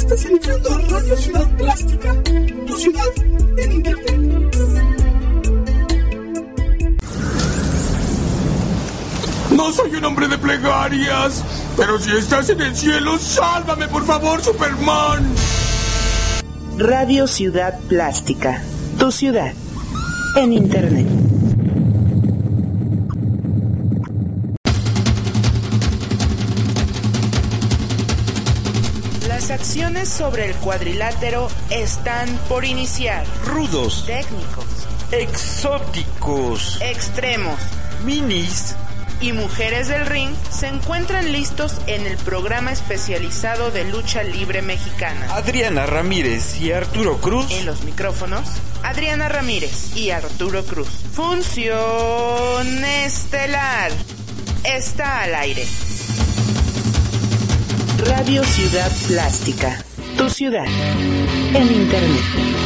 Estás iniciando Radio Ciudad Plástica, tu ciudad en internet. No soy un hombre de plegarias, pero si estás en el cielo, sálvame por favor, Superman. Radio Ciudad Plástica, tu ciudad en internet. Las acciones sobre el cuadrilátero están por iniciar. Rudos, técnicos, exóticos, extremos, minis y mujeres del ring se encuentran listos en el programa especializado de lucha libre mexicana. Adriana Ramírez y Arturo Cruz. En los micrófonos, Adriana Ramírez y Arturo Cruz. Función estelar. Está al aire. Radio Ciudad Plástica, tu ciudad en internet.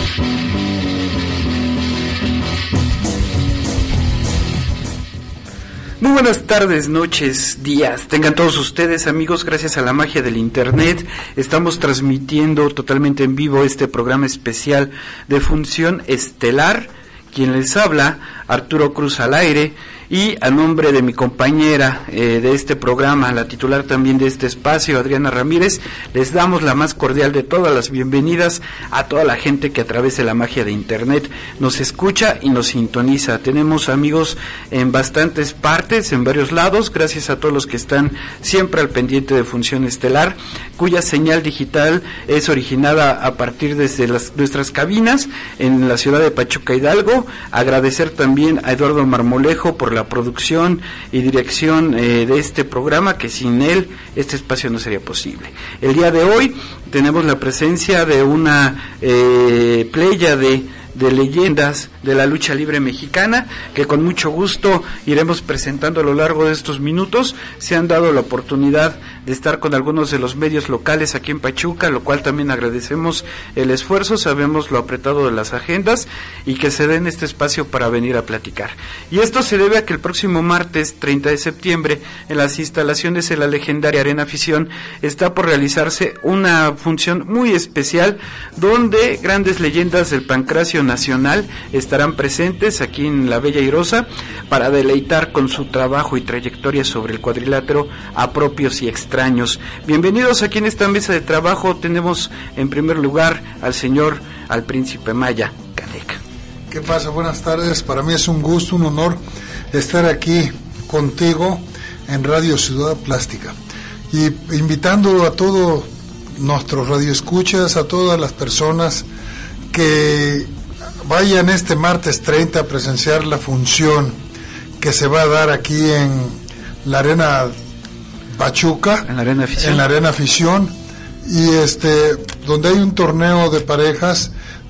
Muy buenas tardes, noches, días. Tengan todos ustedes, amigos, gracias a la magia del internet. Estamos transmitiendo totalmente en vivo este programa especial de Función Estelar. Quien les habla, Arturo Cruz al aire, y a nombre de mi compañera de este programa, la titular también de este espacio, Adriana Ramírez, les damos la más cordial de todas las bienvenidas a toda la gente que a través de la magia de internet nos escucha y nos sintoniza. Tenemos amigos en bastantes partes, en varios lados, gracias a todos los que están siempre al pendiente de Función Estelar, cuya señal digital es originada a partir desde nuestras cabinas en la ciudad de Pachuca, Hidalgo. Agradecer también a Eduardo Marmolejo por la producción y dirección de este programa, que sin él este espacio no sería posible. El día de hoy tenemos la presencia de una playa de leyendas de la lucha libre mexicana, que con mucho gusto iremos presentando a lo largo de estos minutos. Se han dado la oportunidad de estar con algunos de los medios locales aquí en Pachuca, lo cual también agradecemos el esfuerzo, sabemos lo apretado de las agendas y que se den este espacio para venir a platicar. Y esto se debe a que el próximo martes 30 de septiembre en las instalaciones de la legendaria Arena Afición está por realizarse una función muy especial donde grandes leyendas del pancracio nacional estarán presentes aquí en la Bella Airosa para deleitar con su trabajo y trayectoria sobre el cuadrilátero a propios y extraños. Bienvenidos aquí en esta mesa de trabajo. Tenemos en primer lugar al príncipe Maya, Canek. ¿Qué pasa? Buenas tardes. Para mí es un gusto, un honor estar aquí contigo en Radio Ciudad Plástica y invitando a todos nuestros radioescuchas, a todas las personas que vayan este martes 30 a presenciar la función que se va a dar aquí en la Arena Pachuca, en la Arena Afición, y donde hay un torneo de parejas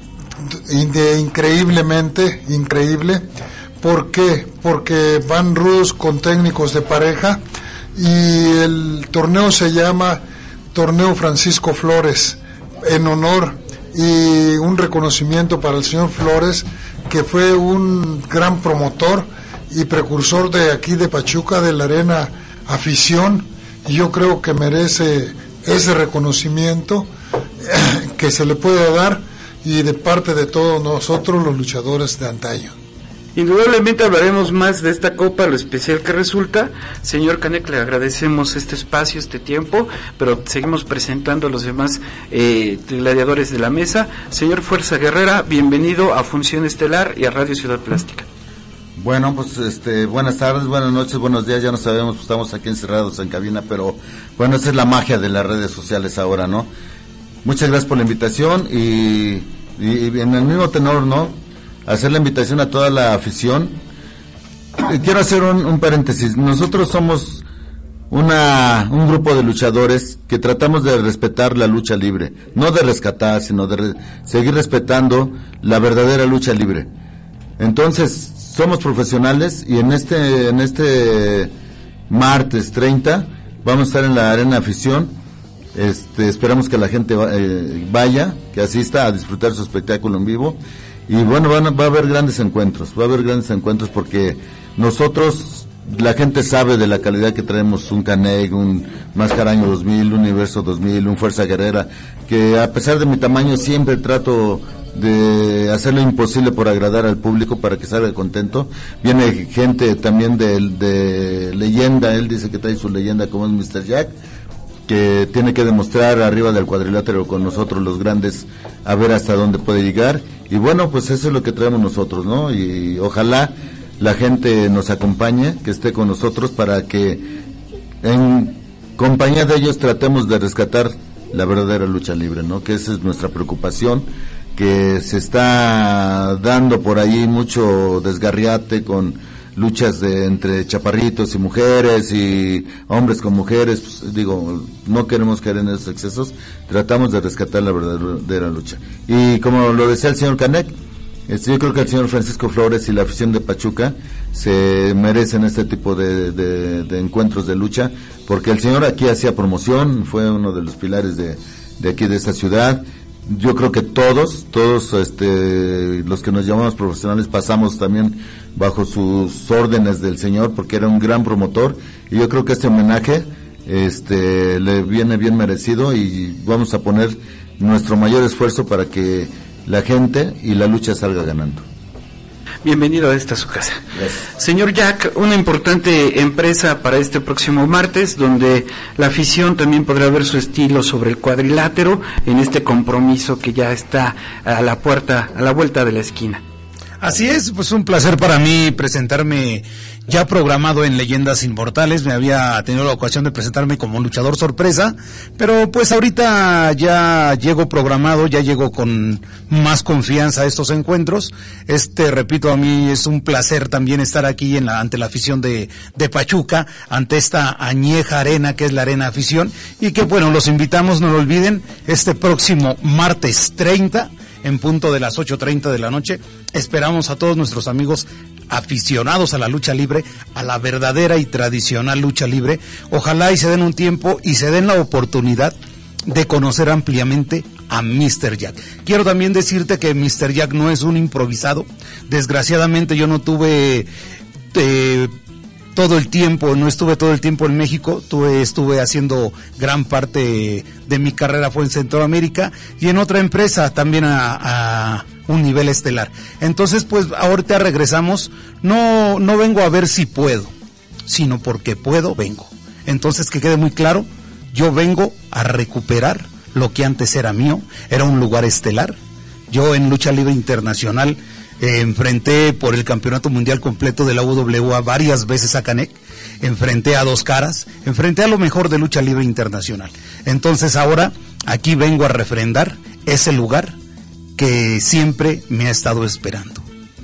increíble. ¿Por qué? Porque van rudos con técnicos de pareja y el torneo se llama Torneo Francisco Flores, en honor y un reconocimiento para el señor Flores, que fue un gran promotor y precursor de aquí de Pachuca, de la Arena Afición, y yo creo que merece ese reconocimiento que se le puede dar, y de parte de todos nosotros los luchadores de antaño. Indudablemente hablaremos más de esta copa, lo especial que resulta. Señor Canek, le agradecemos este espacio, este tiempo, pero seguimos presentando a los demás gladiadores de la mesa. Señor Fuerza Guerrera, bienvenido a Función Estelar y a Radio Ciudad Plástica. Bueno, pues buenas tardes, buenas noches, buenos días, ya no sabemos, pues estamos aquí encerrados en cabina, pero bueno, esa es la magia de las redes sociales ahora, ¿no? Muchas gracias por la invitación y en el mismo tenor, ¿no? Hacer la invitación a toda la afición. Quiero hacer un paréntesis. Nosotros somos un grupo de luchadores que tratamos de respetar la lucha libre, no de rescatar, sino de seguir respetando la verdadera lucha libre. Entonces, somos profesionales y en este martes 30 vamos a estar en la Arena Afición. Esperamos que la gente vaya, que asista a disfrutar su espectáculo en vivo. Y bueno, va a haber grandes encuentros porque nosotros la gente sabe de la calidad que traemos, un Canek, un Mascaraño 2000, un Universo 2000, un Fuerza Guerrera, que a pesar de mi tamaño siempre trato de hacer lo imposible por agradar al público para que salga contento. Viene gente también de leyenda, él dice que trae su leyenda como es Mr. Jack, que tiene que demostrar arriba del cuadrilátero con nosotros los grandes a ver hasta dónde puede llegar, y bueno, pues eso es lo que traemos nosotros, ¿no? Y ojalá la gente nos acompañe, que esté con nosotros para que en compañía de ellos tratemos de rescatar la verdadera lucha libre, ¿no? Que esa es nuestra preocupación, que se está dando por ahí mucho desgarriate con luchas entre chaparritos y mujeres y hombres con mujeres, pues, digo, no queremos caer en esos excesos, tratamos de rescatar la verdadera lucha. Y como lo decía el señor Canek, yo creo que el señor Francisco Flores y la afición de Pachuca se merecen este tipo de encuentros de lucha, porque el señor aquí hacía promoción, fue uno de los pilares de aquí de esta ciudad. Yo creo que todos los que nos llamamos profesionales pasamos también bajo sus órdenes del señor, porque era un gran promotor, y yo creo que este homenaje le viene bien merecido, y vamos a poner nuestro mayor esfuerzo para que la gente y la lucha salga ganando. Bienvenido a esta su casa. Gracias. Señor Jack, una importante empresa para este próximo martes, donde la afición también podrá ver su estilo sobre el cuadrilátero en este compromiso que ya está a la vuelta de la esquina. Así es, pues un placer para mí presentarme ya programado en Leyendas Inmortales. Me había tenido la ocasión de presentarme como luchador sorpresa, pero pues ahorita ya llego programado, ya llego con más confianza a estos encuentros. Repito, a mí es un placer también estar aquí ante la afición de Pachuca, ante esta añeja arena que es la Arena Afición, y que bueno, los invitamos, no lo olviden, este próximo martes 30, en punto de las 8:30 de la noche, esperamos a todos nuestros amigos aficionados a la lucha libre, a la verdadera y tradicional lucha libre. Ojalá y se den un tiempo y se den la oportunidad de conocer ampliamente a Mr. Jack. Quiero también decirte que Mr. Jack no es un improvisado. Desgraciadamente yo no tuve todo el tiempo, no estuve todo el tiempo en México, estuve haciendo gran parte de mi carrera fue en Centroamérica y en otra empresa también a un nivel estelar. Entonces, pues ahorita regresamos, no vengo a ver si puedo, sino porque puedo, vengo. Entonces, que quede muy claro, yo vengo a recuperar lo que antes era mío, era un lugar estelar. Yo en lucha libre internacional enfrenté por el campeonato mundial completo de la UWA varias veces a Canek, enfrenté a Dos Caras, enfrenté a lo mejor de lucha libre internacional. Entonces ahora aquí vengo a refrendar ese lugar que siempre me ha estado esperando.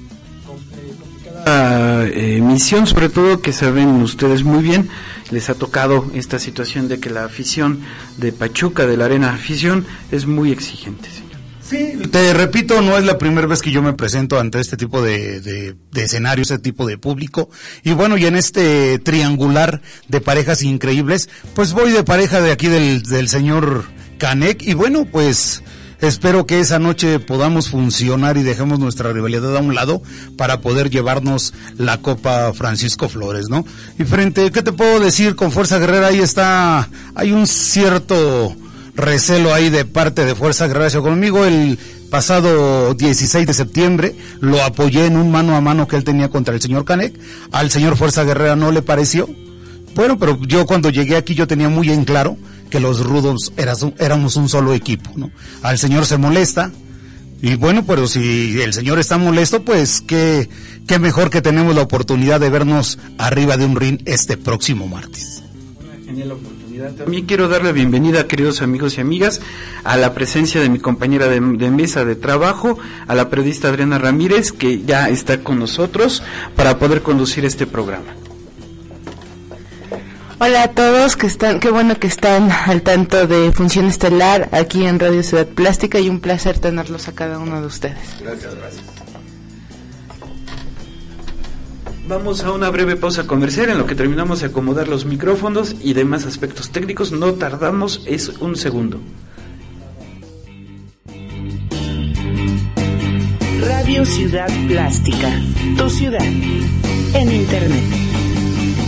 Misión, sobre todo, que saben ustedes muy bien, les ha tocado esta situación de que la afición de Pachuca, de la Arena Afición, es muy exigente, señor. Sí, te repito, no es la primera vez que yo me presento ante este tipo de escenario, este tipo de público. Y bueno, y en este triangular de parejas increíbles, pues voy de pareja de aquí del señor Canek. Y bueno, pues espero que esa noche podamos funcionar y dejemos nuestra rivalidad a un lado para poder llevarnos la Copa Francisco Flores, ¿no? Y frente, ¿qué te puedo decir? Con Fuerza Guerrera hay un cierto recelo ahí de parte de Fuerza Guerrera conmigo. El pasado 16 de septiembre lo apoyé en un mano a mano que él tenía contra el señor Canek. Al señor Fuerza Guerrera no le pareció. Bueno, pero yo cuando llegué aquí yo tenía muy en claro que los rudos éramos un solo equipo, ¿no? Al señor se molesta, y bueno, pero si el señor está molesto, pues qué mejor que tenemos la oportunidad de vernos arriba de un ring este próximo martes. Una genial oportunidad. También quiero darle bienvenida, queridos amigos y amigas, a la presencia de mi compañera de mesa de trabajo, a la periodista Adriana Ramírez, que ya está con nosotros para poder conducir este programa. Hola a todos, qué bueno que están al tanto de Función Estelar aquí en Radio Ciudad Plástica, y un placer tenerlos a cada uno de ustedes. Gracias. Vamos a una breve pausa comercial en lo que terminamos de acomodar los micrófonos y demás aspectos técnicos. No tardamos, es un segundo. Radio Ciudad Plástica, tu ciudad en Internet.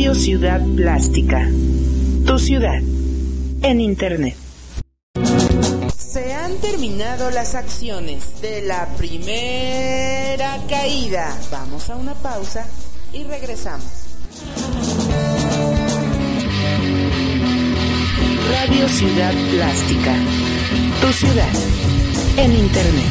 Radio Ciudad Plástica, tu ciudad en Internet. Se han terminado las acciones de la primera caída. Vamos a una pausa y regresamos. Radio Ciudad Plástica, tu ciudad en Internet.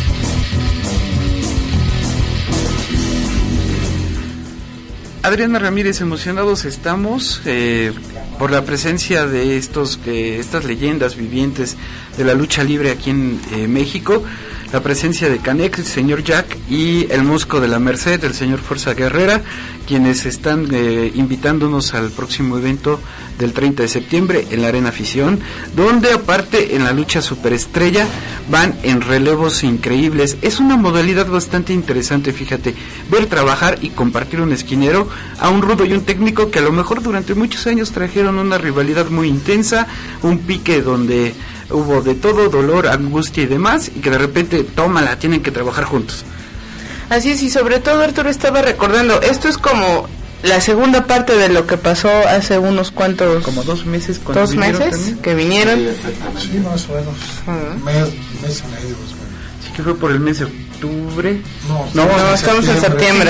Adriana Ramírez, emocionados estamos por la presencia de estas leyendas vivientes de la lucha libre aquí en México, la presencia de Canek, el señor Jack, y el Mosco de la Merced, el señor Fuerza Guerrera, quienes están invitándonos al próximo evento del 30 de septiembre en la Arena Afición, donde aparte en la lucha superestrella van en relevos increíbles. Es una modalidad bastante interesante, fíjate, ver trabajar y compartir un esquinero a un rudo y un técnico que a lo mejor durante muchos años trajeron una rivalidad muy intensa, un pique donde hubo de todo, dolor, angustia y demás, y que de repente, tómala, tienen que trabajar juntos. Así es, y sobre todo Arturo estaba recordando, esto es como la segunda parte de lo que pasó hace unos cuantos... Como 2 meses. ¿2 meses que vinieron? Sí, más o menos. Mes y medio, más o menos. Sí, que fue por el mes de octubre. No, estamos en septiembre,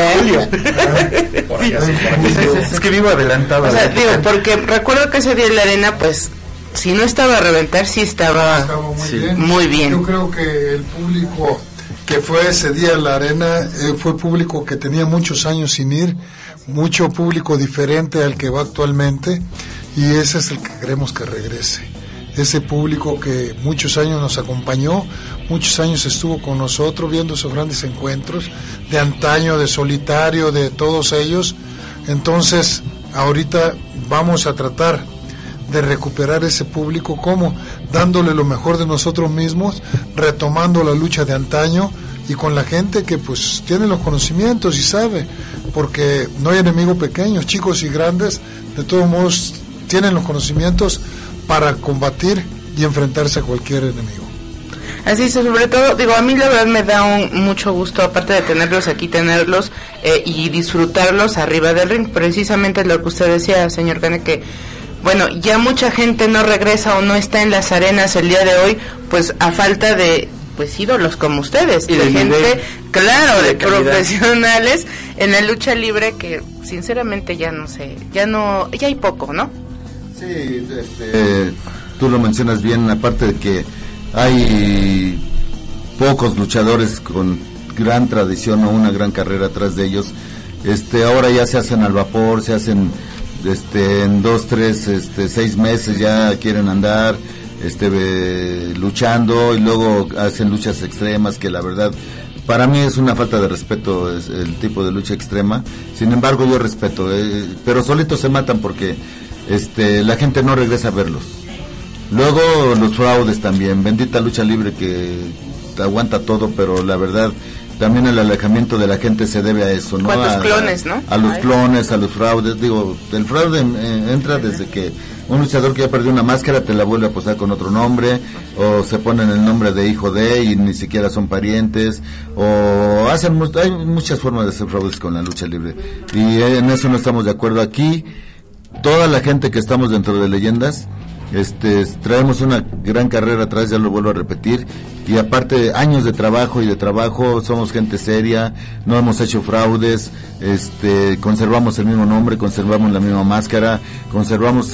Es que vivo adelantado. O sea, digo, porque recuerdo que ese día en la arena, pues, si no estaba a reventar, sí estaba muy bien. Yo creo que el público que fue ese día en la arena fue público que tenía muchos años sin ir, mucho público diferente al que va actualmente, y ese es el que queremos que regrese. Ese público que muchos años nos acompañó, muchos años estuvo con nosotros viendo esos grandes encuentros de antaño, de Solitario, de todos ellos. Entonces, ahorita vamos a tratar de recuperar ese público, ¿cómo? Dándole lo mejor de nosotros mismos, retomando la lucha de antaño y con la gente que pues tiene los conocimientos y sabe, porque no hay enemigo pequeños, chicos y grandes, de todos modos tienen los conocimientos para combatir y enfrentarse a cualquier enemigo. Así es, sobre todo, digo, a mí la verdad me da mucho gusto, aparte de tenerlos aquí, tenerlos y disfrutarlos arriba del ring, precisamente lo que usted decía, señor Cane, que bueno, ya mucha gente no regresa o no está en las arenas el día de hoy, pues a falta de pues ídolos como ustedes, y de gente, nivel, claro, de calidad, profesionales en la lucha libre que sinceramente ya no sé, ya hay poco, ¿no? Sí, tú lo mencionas bien, aparte de que hay pocos luchadores con gran tradición o una gran carrera atrás de ellos, ahora ya se hacen al vapor, se hacen en 2, 3, 6 meses ya quieren andar luchando, y luego hacen luchas extremas que la verdad para mí es una falta de respeto el tipo de lucha extrema. Sin embargo, yo respeto, pero solitos se matan porque la gente no regresa a verlos. Luego los fraudes también, bendita lucha libre que aguanta todo, pero la verdad también el alejamiento de la gente se debe a eso, ¿no? ¿Cuántos clones, no? A los clones, a los fraudes. Digo, el fraude entra desde que un luchador que ya perdió una máscara te la vuelve a posar con otro nombre, o se ponen el nombre de hijo de y ni siquiera son parientes, o hay muchas formas de hacer fraudes con la lucha libre, y en eso no estamos de acuerdo aquí. Toda la gente que estamos dentro de Leyendas, traemos una gran carrera atrás, ya lo vuelvo a repetir, y aparte años de trabajo somos gente seria, no hemos hecho fraudes, conservamos el mismo nombre, conservamos la misma máscara, conservamos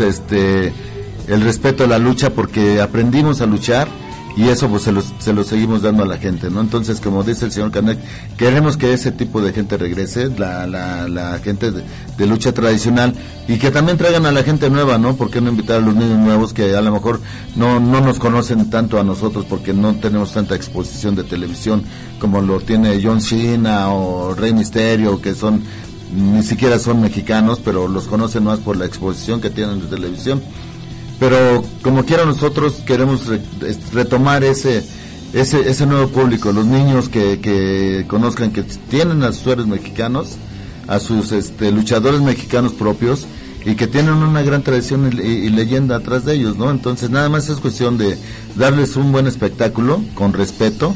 el respeto a la lucha porque aprendimos a luchar, y eso pues se lo seguimos dando a la gente, ¿no? Entonces, como dice el señor Canek, queremos que ese tipo de gente regrese, la gente de lucha tradicional, y que también traigan a la gente nueva, ¿no? ¿Por qué no invitar a los niños nuevos que a lo mejor no nos conocen tanto a nosotros porque no tenemos tanta exposición de televisión como lo tiene John Cena o Rey Mysterio, que ni siquiera son mexicanos, pero los conocen más por la exposición que tienen de televisión? Pero como quiera, nosotros queremos retomar ese nuevo público, los niños que conozcan que tienen a sus héroes mexicanos, a sus luchadores mexicanos propios, y que tienen una gran tradición y leyenda atrás de ellos, ¿no? Entonces nada más es cuestión de darles un buen espectáculo con respeto,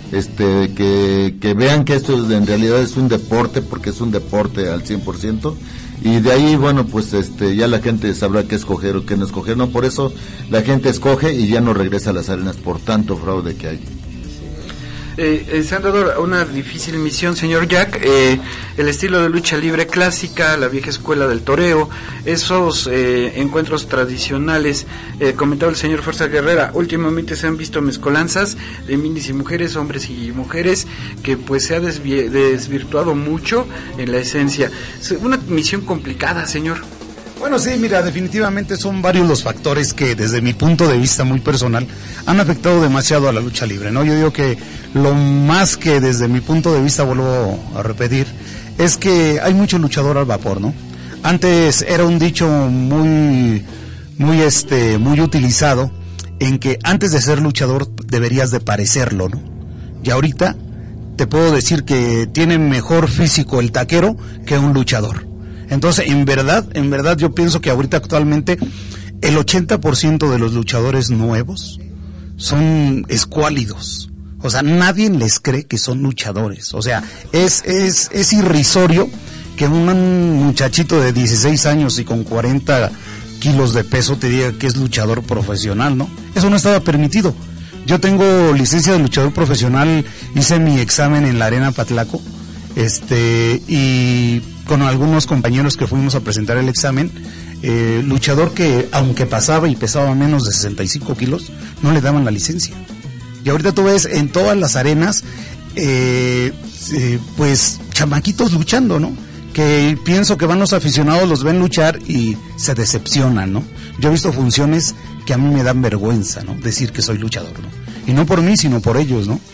que vean que esto en realidad es un deporte, porque es un deporte al 100%, y de ahí, bueno, pues ya la gente sabrá qué escoger o qué no escoger, no, por eso la gente escoge y ya no regresa a las arenas por tanto fraude que hay. Se han dado una difícil misión, señor Jack, el estilo de lucha libre clásica, la vieja escuela del toreo, esos encuentros tradicionales, comentaba el señor Fuerza Guerrera, últimamente se han visto mezcolanzas de minis y mujeres, hombres y mujeres, que pues se ha desvirtuado mucho en la esencia. Una misión complicada, señor. Bueno, sí, mira, definitivamente son varios los factores que desde mi punto de vista muy personal han afectado demasiado a la lucha libre, ¿no? Yo digo que lo más que desde mi punto de vista, vuelvo a repetir, es que hay mucho luchador al vapor, ¿no? Antes era un dicho muy utilizado, en que antes de ser luchador deberías de parecerlo, ¿no? Y ahorita te puedo decir que tiene mejor físico el taquero que un luchador. Entonces, en verdad yo pienso que ahorita actualmente el 80% de los luchadores nuevos son escuálidos. O sea, nadie les cree que son luchadores. O sea, es irrisorio que un muchachito de 16 años y con 40 kilos de peso te diga que es luchador profesional, ¿no? Eso no estaba permitido. Yo tengo licencia de luchador profesional, hice mi examen en la Arena Patlaco, y con algunos compañeros que fuimos a presentar el examen, luchador que aunque pasaba y pesaba menos de 65 kilos, no le daban la licencia. Y ahorita tú ves en todas las arenas, pues chamaquitos luchando, ¿no? Que pienso que van los aficionados, los ven luchar y se decepcionan, ¿no? Yo he visto funciones que a mí me dan vergüenza, ¿no? Decir que soy luchador, ¿no? Y no por mí, sino por ellos, ¿no?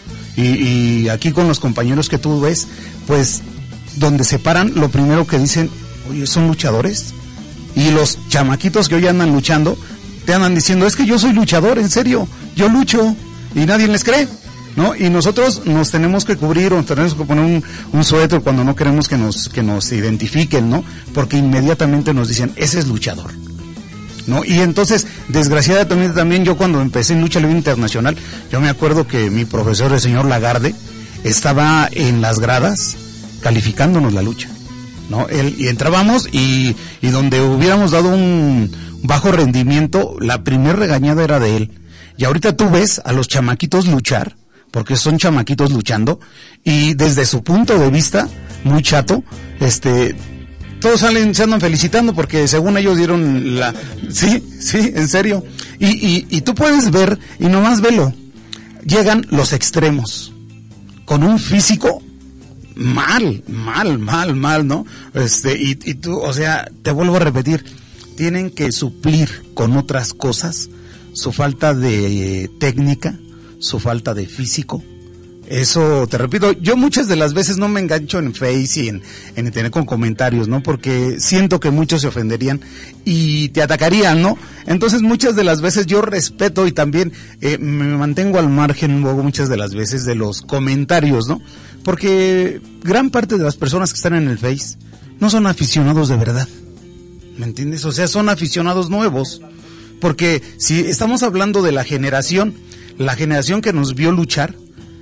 Y aquí con los compañeros que tú ves, pues donde se paran, lo primero que dicen, oye, ¿son luchadores? Y los chamaquitos que hoy andan luchando, te andan diciendo, es que yo soy luchador, en serio, yo lucho, y nadie les cree, ¿no? Y nosotros nos tenemos que cubrir, o tenemos que poner un suéter cuando no queremos que nos identifiquen, ¿no? Porque inmediatamente nos dicen, ese es luchador, ¿no? Y entonces, desgraciadamente también yo cuando empecé en lucha libre internacional, yo me acuerdo que mi profesor, el señor Lagarde, estaba en las gradas calificándonos la lucha, ¿no? Y entrábamos y donde hubiéramos dado un bajo rendimiento, la primer regañada era de él. Y ahorita tú ves a los chamaquitos luchar, porque son chamaquitos luchando, y desde su punto de vista, muy chato, todos se andan felicitando porque según ellos dieron la... Sí, en serio. Y tú puedes ver, y nomás velo, llegan los extremos, con un físico mal, ¿no? Y tú, o sea, te vuelvo a repetir, tienen que suplir con otras cosas su falta de técnica, su falta de físico. Eso, te repito, yo muchas de las veces no me engancho en Face y en Internet con comentarios, ¿no? Porque siento que muchos se ofenderían y te atacarían, ¿no? Entonces muchas de las veces yo respeto y también me mantengo al margen luego muchas de las veces de los comentarios, ¿no? Porque gran parte de las personas que están en el Face no son aficionados de verdad, ¿me entiendes? O sea, son aficionados nuevos, porque si estamos hablando de la generación que nos vio luchar,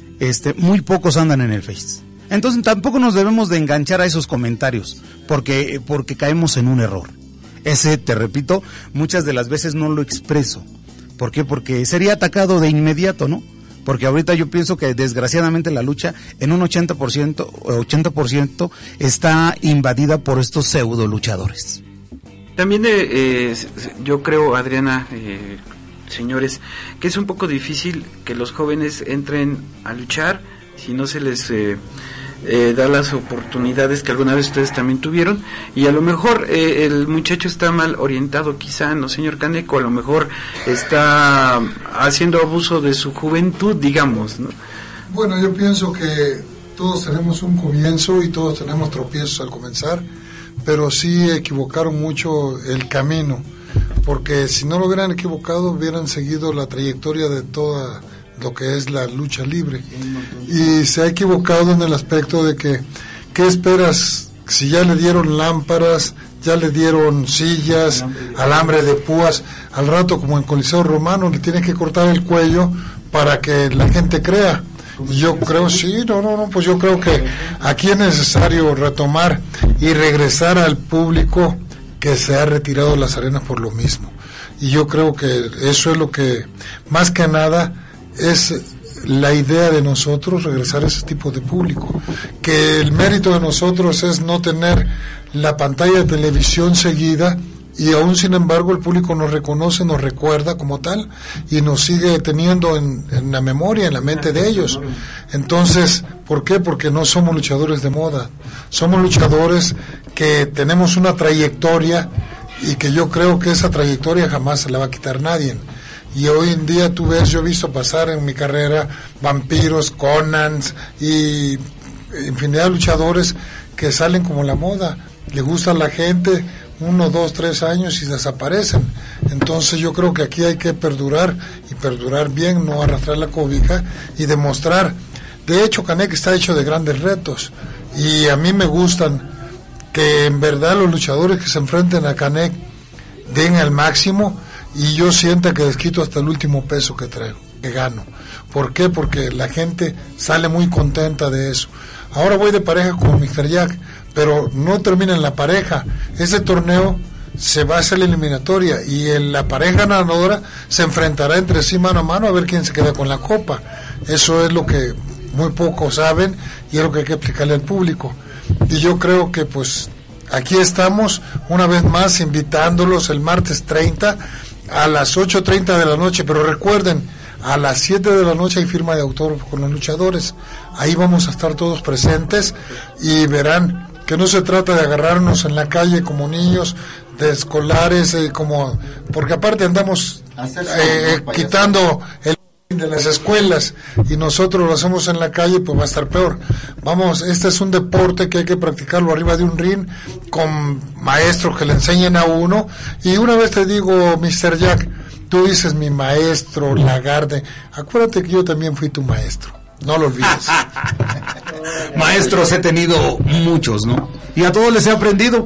muy pocos andan en el Face. Entonces tampoco nos debemos de enganchar a esos comentarios, porque caemos en un error. Ese, te repito, muchas de las veces no lo expreso. ¿Por qué? Porque sería atacado de inmediato, ¿no? Porque ahorita yo pienso que desgraciadamente la lucha en un 80% está invadida por estos pseudo luchadores. También yo creo, Adriana, señores, que es un poco difícil que los jóvenes entren a luchar si no se les da las oportunidades que alguna vez ustedes también tuvieron, y a lo mejor el muchacho está mal orientado quizá, ¿no, señor Caneco? A lo mejor está haciendo abuso de su juventud, digamos, ¿no? Bueno, yo pienso que todos tenemos un comienzo y todos tenemos tropiezos al comenzar, pero sí equivocaron mucho el camino, porque si no lo hubieran equivocado hubieran seguido la trayectoria de toda lo que es la lucha libre, y se ha equivocado en el aspecto de que ¿qué esperas? Si ya le dieron lámparas, ya le dieron sillas, alambre de púas, al rato como en Coliseo Romano le tienes que cortar el cuello para que la gente crea, Yo creo, sí, pues yo creo que aquí es necesario retomar y regresar al público que se ha retirado de las arenas por lo mismo. Y yo creo que eso es lo que, más que nada, es la idea de nosotros, regresar a ese tipo de público. Que el mérito de nosotros es no tener la pantalla de televisión seguida, y aún sin embargo el público nos reconoce, nos recuerda como tal y nos sigue teniendo en la memoria, en la mente de ellos. Entonces, ¿por qué? Porque no somos luchadores de moda, somos luchadores que tenemos una trayectoria y que yo creo que esa trayectoria jamás se la va a quitar nadie. Y hoy en día tú ves, yo he visto pasar en mi carrera vampiros, Conans y infinidad de luchadores que salen como la moda, le gusta a la gente 1, 2, 3 años y desaparecen. Entonces yo creo que aquí hay que perdurar y perdurar bien, no arrastrar la cobija y demostrar. De hecho, Canek está hecho de grandes retos y a mí me gustan que en verdad los luchadores que se enfrenten a Canek den el máximo y yo sienta que desquito hasta el último peso que traigo, que gano. ¿Por qué? Porque la gente sale muy contenta de eso. Ahora voy de pareja con Mr. Jack, pero no termina en la pareja. Ese torneo se va a hacer la eliminatoria y la pareja ganadora se enfrentará entre sí mano a mano a ver quién se queda con la copa. Eso es lo que muy pocos saben y es lo que hay que explicarle al público. Y yo creo que pues aquí estamos una vez más invitándolos el martes 30 a las 8:30 de la noche, pero recuerden, a las 7 de la noche hay firma de autógrafo con los luchadores. Ahí vamos a estar todos presentes y verán que no se trata de agarrarnos en la calle como niños, de escolares, porque aparte andamos quitando el de las escuelas y nosotros lo hacemos en la calle, pues va a estar peor. Vamos, este es un deporte que hay que practicarlo arriba de un ring con maestros que le enseñen a uno. Y una vez te digo, Mr. Jack, tú dices mi maestro, Lagarde, acuérdate que yo también fui tu maestro, no lo olvides. Maestros he tenido muchos, ¿no? Y a todos les he aprendido,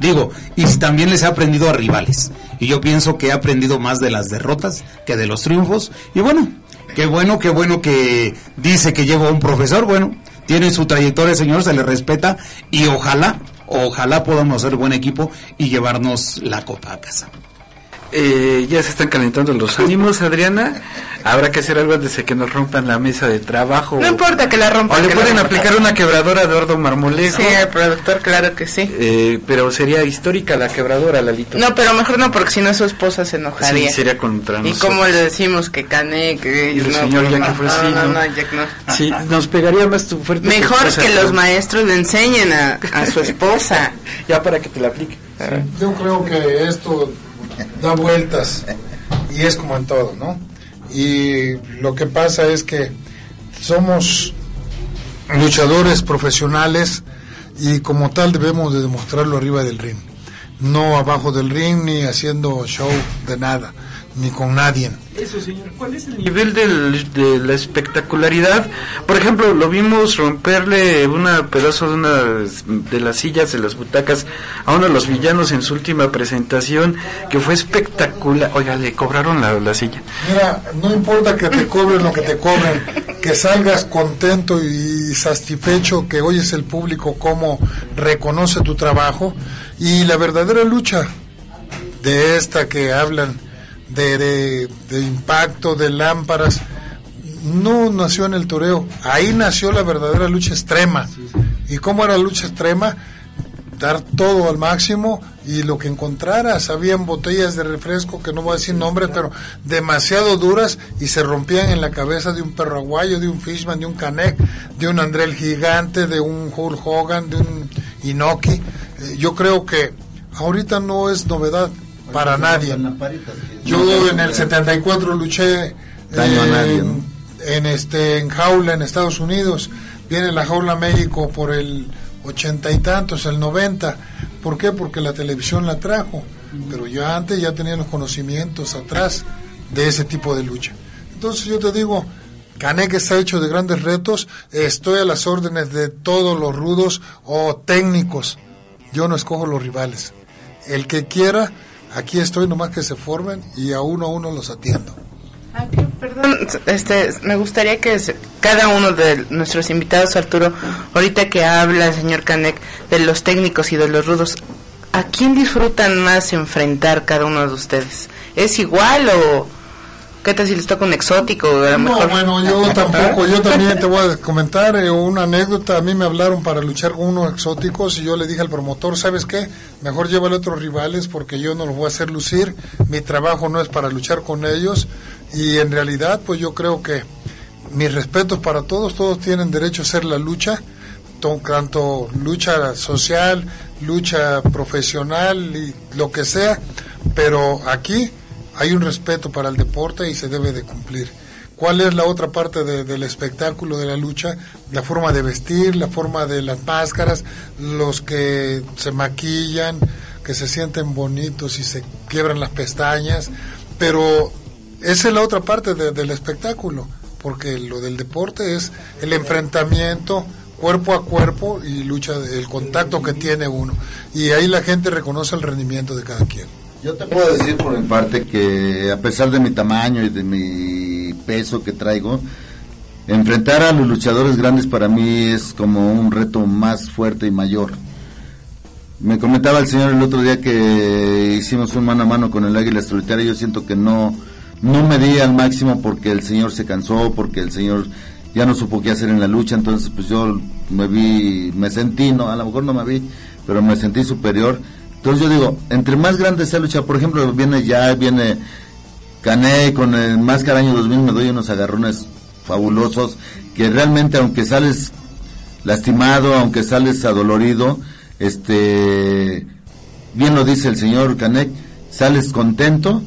y también les he aprendido a rivales. Y yo pienso que he aprendido más de las derrotas que de los triunfos. Y bueno, qué bueno que dice que lleva un profesor, bueno, tiene su trayectoria, señor, se le respeta y ojalá podamos hacer buen equipo y llevarnos la copa a casa. Ya se están calentando los ánimos, Adriana. Habrá que hacer algo antes de que nos rompan la mesa de trabajo. No importa que la rompan. O le pueden aplicar una quebradora a Eduardo Marmolejo. Sí, el productor, claro que sí. Pero sería histórica la quebradora, Lalito. No, pero mejor no, porque si no su esposa se enojaría. Sí, sería contra nosotros. ¿Y cómo le decimos que Canek? Y el señor Jack Ofrecino. No, Jack no. Sí, nos pegaría más tu fuerte. Mejor que los maestros le enseñen a su esposa. Ya para que te la aplique. Sí. Yo creo que esto da vueltas y es como en todo, ¿no? Y lo que pasa es que somos luchadores profesionales y como tal debemos de demostrarlo arriba del ring, no abajo del ring ni haciendo show de nada, ni con nadie. Eso, señor, ¿cuál es el nivel de la espectacularidad? Por ejemplo, lo vimos romperle un pedazo de una de las sillas, de las butacas, a uno de los villanos en su última presentación, que fue espectacular. Oiga, le cobraron la silla. Mira, no importa que te cobren lo que te cobren, que salgas contento y satisfecho, que oyes el público cómo reconoce tu trabajo, y la verdadera lucha de esta que hablan de impacto, de lámparas, no nació en el toreo, ahí nació la verdadera lucha extrema. ¿Y cómo era la lucha extrema? Dar todo al máximo y lo que encontraras. Habían botellas de refresco, que no voy a decir nombres, pero demasiado duras, y se rompían en la cabeza de un perro aguayo, de un Fishman, de un Canek, de un André el Gigante, de un Hulk Hogan, de un Inoki. Yo creo que ahorita no es novedad para nadie. Yo en el 74 luché en jaula en Estados Unidos. Viene la jaula a México por el 80 y tantos, el 90. ¿Por qué? Porque la televisión la trajo. Pero yo antes ya tenía los conocimientos atrás de ese tipo de lucha. Entonces yo te digo, Canek está hecho de grandes retos. Estoy a las órdenes de todos los rudos o técnicos. Yo no escojo los rivales. El que quiera, aquí estoy, nomás que se formen y a uno los atiendo. Perdón, me gustaría que cada uno de nuestros invitados, Arturo, ahorita que habla el señor Canek de los técnicos y de los rudos, ¿a quién disfrutan más enfrentar cada uno de ustedes? ¿Es igual o qué tal si les toca un exótico? A lo mejor... bueno, yo también te voy a comentar una anécdota. A mí me hablaron para luchar con unos exóticos y yo le dije al promotor, ¿sabes qué? Mejor llévale otros rivales porque yo no los voy a hacer lucir, mi trabajo no es para luchar con ellos, y en realidad pues yo creo que mis respetos para todos tienen derecho a hacer la lucha, tanto lucha social, lucha profesional y lo que sea, pero aquí hay un respeto para el deporte y se debe de cumplir. ¿Cuál es la otra parte del espectáculo de la lucha? La forma de vestir, la forma de las máscaras, los que se maquillan, que se sienten bonitos y se quiebran las pestañas, pero esa es la otra parte del espectáculo, porque lo del deporte es el enfrentamiento cuerpo a cuerpo y lucha, el contacto que tiene uno, y ahí la gente reconoce el rendimiento de cada quien. Yo te puedo decir por mi parte que a pesar de mi tamaño y de mi peso que traigo, enfrentar a los luchadores grandes para mí es como un reto más fuerte y mayor. Me comentaba el señor el otro día que hicimos un mano a mano con el Águila Solitaria, yo siento que no me di al máximo porque el señor se cansó, porque el señor ya no supo qué hacer en la lucha, entonces pues yo me sentí, a lo mejor no me vi, pero me sentí superior. Entonces yo digo, entre más grande sea lucha, por ejemplo, viene Canek con el Máscara año 2000, me doy unos agarrones fabulosos, que realmente aunque sales lastimado, aunque sales adolorido, bien lo dice el señor Canek, sales contento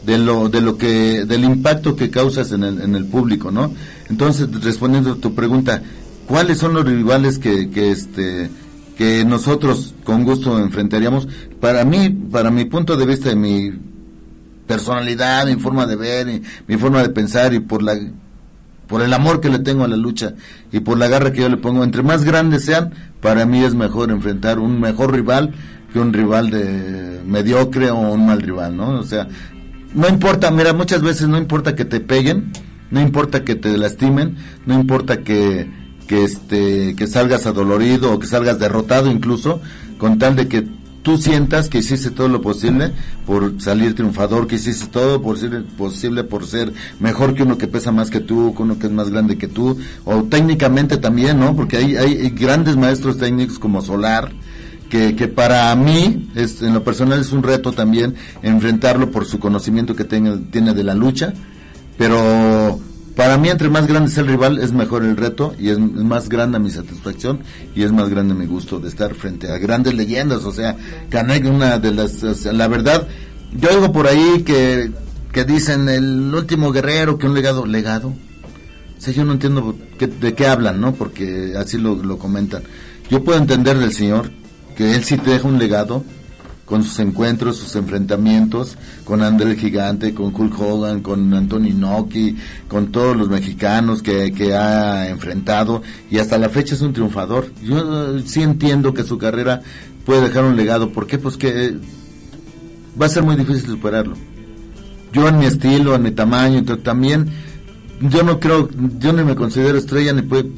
del impacto que causas en el público, ¿no? Entonces, respondiendo a tu pregunta, ¿cuáles son los rivales que nosotros con gusto enfrentaríamos? Para mi punto de vista, de mi personalidad, mi forma de ver, mi forma de pensar, y por el amor que le tengo a la lucha y por la garra que yo le pongo, entre más grandes sean, para mí es mejor enfrentar un mejor rival que un rival de mediocre o un mal rival, ¿no? O sea, no importa, mira, muchas veces no importa que te peguen, no importa que te lastimen, no importa que salgas adolorido o que salgas derrotado incluso, con tal de que tú sientas que hiciste todo lo posible por salir triunfador, que hiciste todo posible por ser mejor que uno que pesa más que tú, que uno que es más grande que tú, o técnicamente también, ¿no? Porque hay grandes maestros técnicos como Solar, que para mí, en lo personal, es un reto también enfrentarlo por su conocimiento que tiene de la lucha, pero para mí, entre más grande sea el rival, es mejor el reto, y es más grande mi satisfacción, y es más grande mi gusto de estar frente a grandes leyendas. O sea, Canek, una de las, la verdad, yo oigo por ahí que dicen el último guerrero, que un legado, o sea, yo no entiendo de qué hablan, ¿no? Porque así lo comentan. Yo puedo entender del señor que él sí te deja un legado con sus encuentros, sus enfrentamientos, con André el Gigante, con Hulk Hogan, con Antonio Inoki, con todos los mexicanos que ha enfrentado, y hasta la fecha es un triunfador. Yo sí entiendo que su carrera puede dejar un legado. ¿Por qué? Pues que va a ser muy difícil superarlo. Yo en mi estilo, en mi tamaño, también, yo no me considero estrella,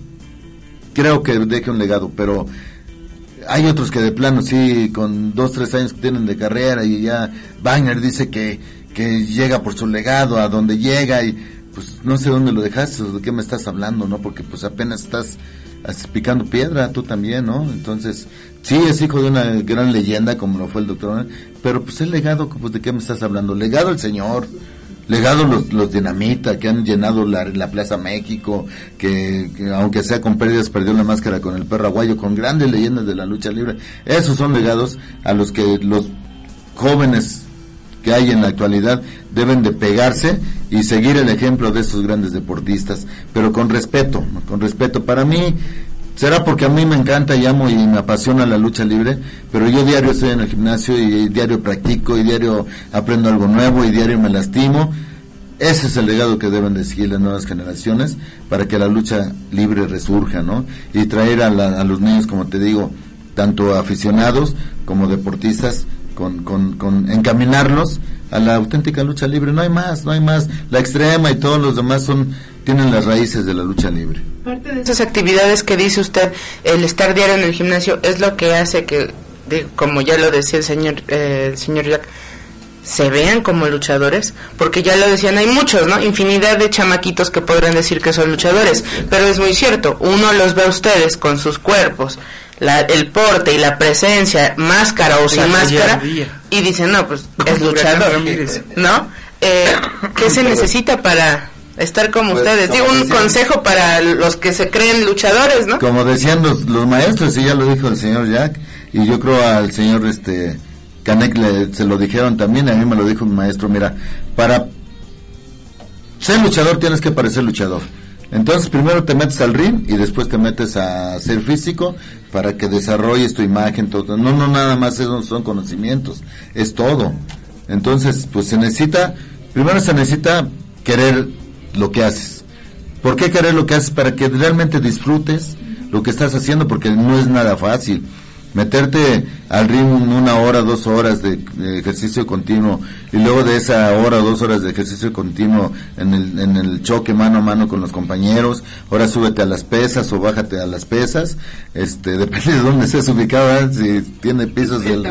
creo que deje un legado, pero hay otros que de plano sí, con 2-3 años que tienen de carrera, y ya Wagner dice que llega por su legado a donde llega, y pues no sé dónde lo dejaste, de qué me estás hablando, ¿no? Porque pues apenas estás picando piedra, tú también, ¿no? Entonces, sí, es hijo de una gran leyenda como lo fue el doctor, pero pues el legado, pues de qué me estás hablando. Legado el señor, legado los Dinamita, que han llenado la Plaza México, que aunque sea con pérdidas, perdió la máscara con el Perro Aguayo, con grandes leyendas de la lucha libre. Esos son legados a los que los jóvenes que hay en la actualidad deben de pegarse y seguir el ejemplo de esos grandes deportistas, pero con respeto. Para mí, será porque a mí me encanta y amo y me apasiona la lucha libre, pero yo diario estoy en el gimnasio y diario practico y diario aprendo algo nuevo y diario me lastimo. Ese es el legado que deben de seguir las nuevas generaciones para que la lucha libre resurja, ¿no? Y traer a los niños, como te digo, tanto aficionados como deportistas, con encaminarlos a la auténtica lucha libre. No hay más. La extrema y todos los demás son tienen las raíces de la lucha libre. Parte de esas actividades que dice usted, el estar diario en el gimnasio, es lo que hace que, como ya lo decía el señor Jack, se vean como luchadores, porque ya lo decían, hay muchos, ¿no? Infinidad de chamaquitos que podrán decir que son luchadores, pero es muy cierto, uno los ve a ustedes con sus cuerpos, el porte y la presencia, máscara o sin máscara, y dicen, no, pues es luchador, ¿no? ¿Qué se necesita para estar como pues, ustedes? Digo, un consejo para los que se creen luchadores, ¿no? Como decían los maestros, y ya lo dijo el señor Jack, y yo creo al señor Canek se lo dijeron también, a mí me lo dijo mi maestro, mira, para ser luchador tienes que parecer luchador. Entonces primero te metes al ring y después te metes a ser físico para que desarrolles tu imagen, todo. No nada más eso son conocimientos, es todo. Entonces, pues primero se necesita querer lo que haces. ¿Por qué querer lo que haces? Para que realmente disfrutes lo que estás haciendo, porque no es nada fácil. Meterte al ring 1 hora, 2 horas de ejercicio continuo, y luego de esa hora, 2 horas de ejercicio continuo en el choque mano a mano con los compañeros, ahora súbete a las pesas o bájate a las pesas, depende de dónde estés ubicado, si tiene pisos el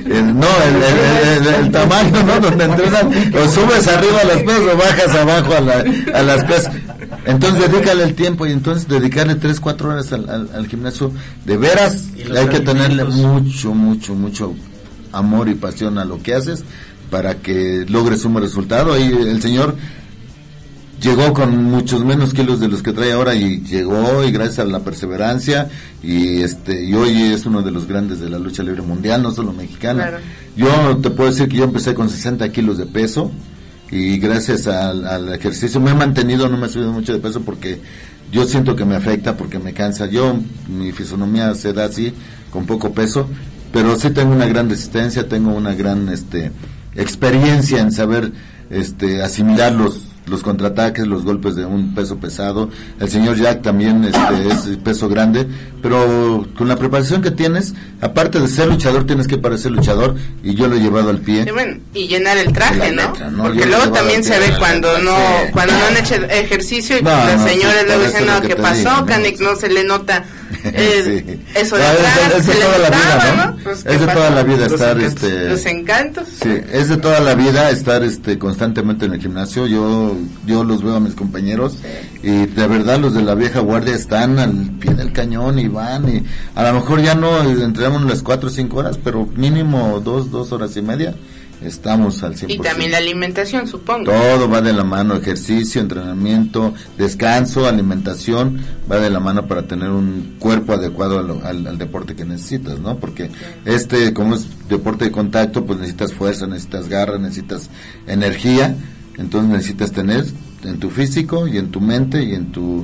tamaño, ¿no? Donde entrenan, o subes arriba a las pesas o bajas abajo a las pesas. Entonces dedícale el tiempo, y entonces dedicarle 3-4 horas al gimnasio, de veras hay que tenerle mucho amor y pasión a lo que haces para que logres un buen resultado. Y el señor llegó con muchos menos kilos de los que trae ahora, y llegó, y gracias a la perseverancia, y hoy es uno de los grandes de la lucha libre mundial, no solo mexicana. Claro. Yo te puedo decir que yo empecé con 60 kilos de peso, y gracias al ejercicio me he mantenido, no me he subido mucho de peso porque yo siento que me afecta, porque me cansa. Mi fisonomía se da así, con poco peso, pero sí tengo una gran resistencia, tengo una gran experiencia en saber asimilar los contraataques, los golpes de un peso pesado. El señor Jack también es peso grande, pero con la preparación que tienes, aparte de ser luchador, tienes que parecer luchador, y yo lo he llevado al pie. Y bueno, y llenar el traje, ¿no? Porque luego también se ve cuando no han hecho ejercicio, y las señoras luego dicen, no, ¿qué pasó, Canek? No se le nota eso de atrás, se le notaba, ¿no? Pues, es de toda la vida estar los encantos. Sí, es de toda la vida estar constantemente en el gimnasio. Yo los veo a mis compañeros, y de verdad los de la vieja guardia están al pie del cañón, y van, y a lo mejor ya no entramos las 4 o 5 horas, pero mínimo 2 horas y media estamos al 100%. Y también la alimentación, supongo. Todo va de la mano, ejercicio, entrenamiento, descanso, alimentación, va de la mano para tener un cuerpo adecuado al deporte que necesitas, ¿no? Porque como es deporte de contacto, pues necesitas fuerza, necesitas garra, necesitas energía. Entonces necesitas tener en tu físico y en tu mente y en tu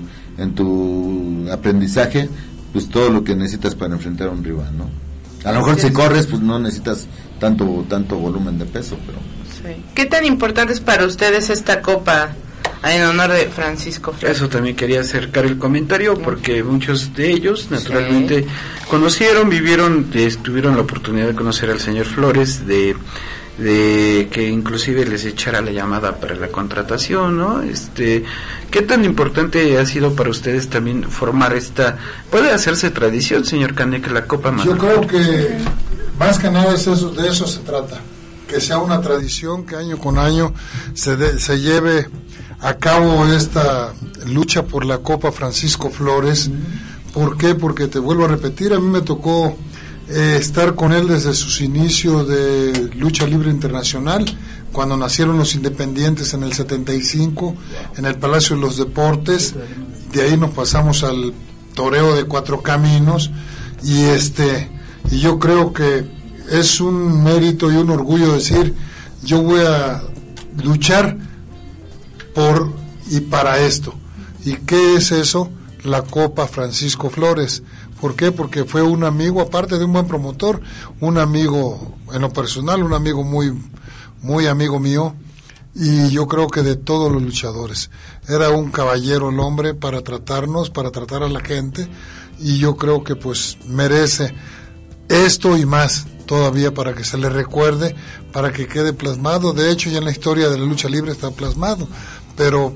aprendizaje, pues todo lo que necesitas para enfrentar a un rival, ¿no? A lo mejor si corres, pues no necesitas tanto volumen de peso, pero... Sí. ¿Qué tan importante es para ustedes esta copa en honor de Francisco Flores? Eso también quería acercar el comentario, porque muchos de ellos naturalmente conocieron, vivieron, tuvieron la oportunidad de conocer al señor Flores, de que inclusive les echara la llamada para la contratación, ¿no? ¿Qué tan importante ha sido para ustedes también formar puede hacerse tradición, señor Canek, la Copa Manolo? Yo creo que más que nada de eso se trata, que sea una tradición, que año con año se lleve a cabo esta lucha por la Copa Francisco Flores. ¿Por qué? Porque te vuelvo a repetir, a mí me tocó estar con él desde sus inicios de lucha libre internacional, cuando nacieron los Independientes en el 75 en el Palacio de los Deportes. De ahí nos pasamos al toreo de 4 Caminos, y yo creo que es un mérito y un orgullo decir, yo voy a luchar por y para esto. ¿Y qué es eso? La Copa Francisco Flores. ¿Por qué? Porque fue un amigo, aparte de un buen promotor, un amigo en lo personal, un amigo muy, muy amigo mío, y yo creo que de todos los luchadores. Era un caballero el hombre para tratarnos, para tratar a la gente, y yo creo que pues merece esto y más todavía para que se le recuerde, para que quede plasmado. De hecho, ya en la historia de la lucha libre está plasmado, pero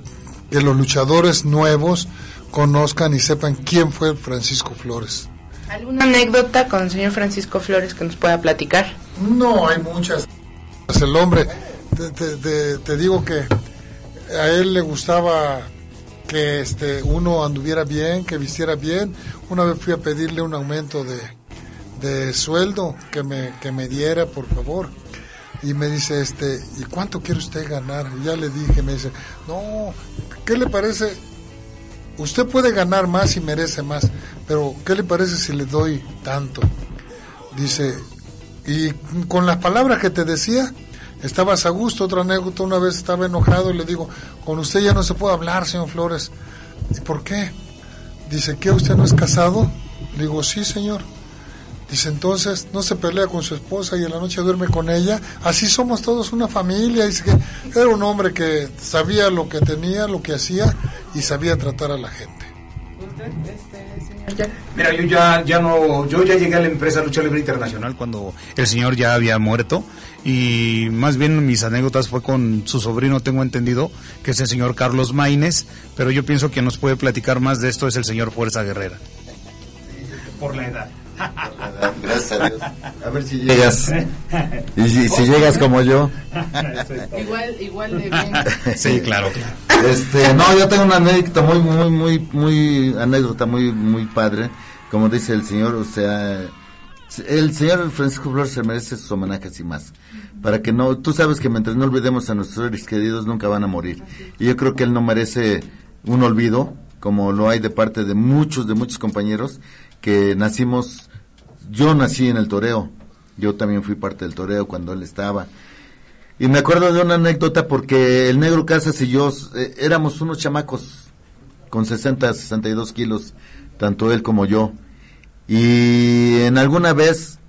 que los luchadores nuevos conozcan y sepan quién fue Francisco Flores. ¿Alguna anécdota con el señor Francisco Flores que nos pueda platicar? No, hay muchas. El hombre, te digo que a él le gustaba que uno anduviera bien, que vistiera bien. Una vez fui a pedirle un aumento de sueldo que me diera, por favor. Y me dice, ¿y cuánto quiere usted ganar? Y ya le dije, me dice, no, ¿qué le parece? Usted puede ganar más y merece más, pero ¿qué le parece si le doy tanto? Dice, y con las palabras que te decía, estabas a gusto. Otra anécdota, una vez estaba enojado y le digo, con usted ya no se puede hablar, señor Flores. ¿Y por qué? Dice, ¿qué, usted no es casado? Le digo, sí, señor. Dice, entonces no se pelea con su esposa y en la noche duerme con ella. Así somos todos una familia. Dice que era un hombre que sabía lo que tenía, lo que hacía y sabía tratar a la gente. Mira, yo ya llegué a la empresa Lucha Libre Internacional cuando el señor ya había muerto, y más bien mis anécdotas fue con su sobrino, tengo entendido, que es el señor Carlos Maínez, pero yo pienso que nos puede platicar más de esto es el señor Fuerza Guerrera. Por la edad. Gracias a Dios. A ver si llegas. Y si llegas como yo. Igual de bien. Sí, claro. No, yo tengo una anécdota muy padre. Como dice el señor, o sea, el señor Francisco Flores se merece sus homenajes y más. Para que no, tú sabes que mientras no olvidemos a nuestros seres queridos, nunca van a morir. Y yo creo que él no merece un olvido, como lo hay de parte de muchos compañeros que nacimos. Yo nací en el toreo, yo también fui parte del toreo cuando él estaba, y me acuerdo de una anécdota porque el Negro Casas y yo éramos unos chamacos con 62 kilos, tanto él como yo, y en alguna vez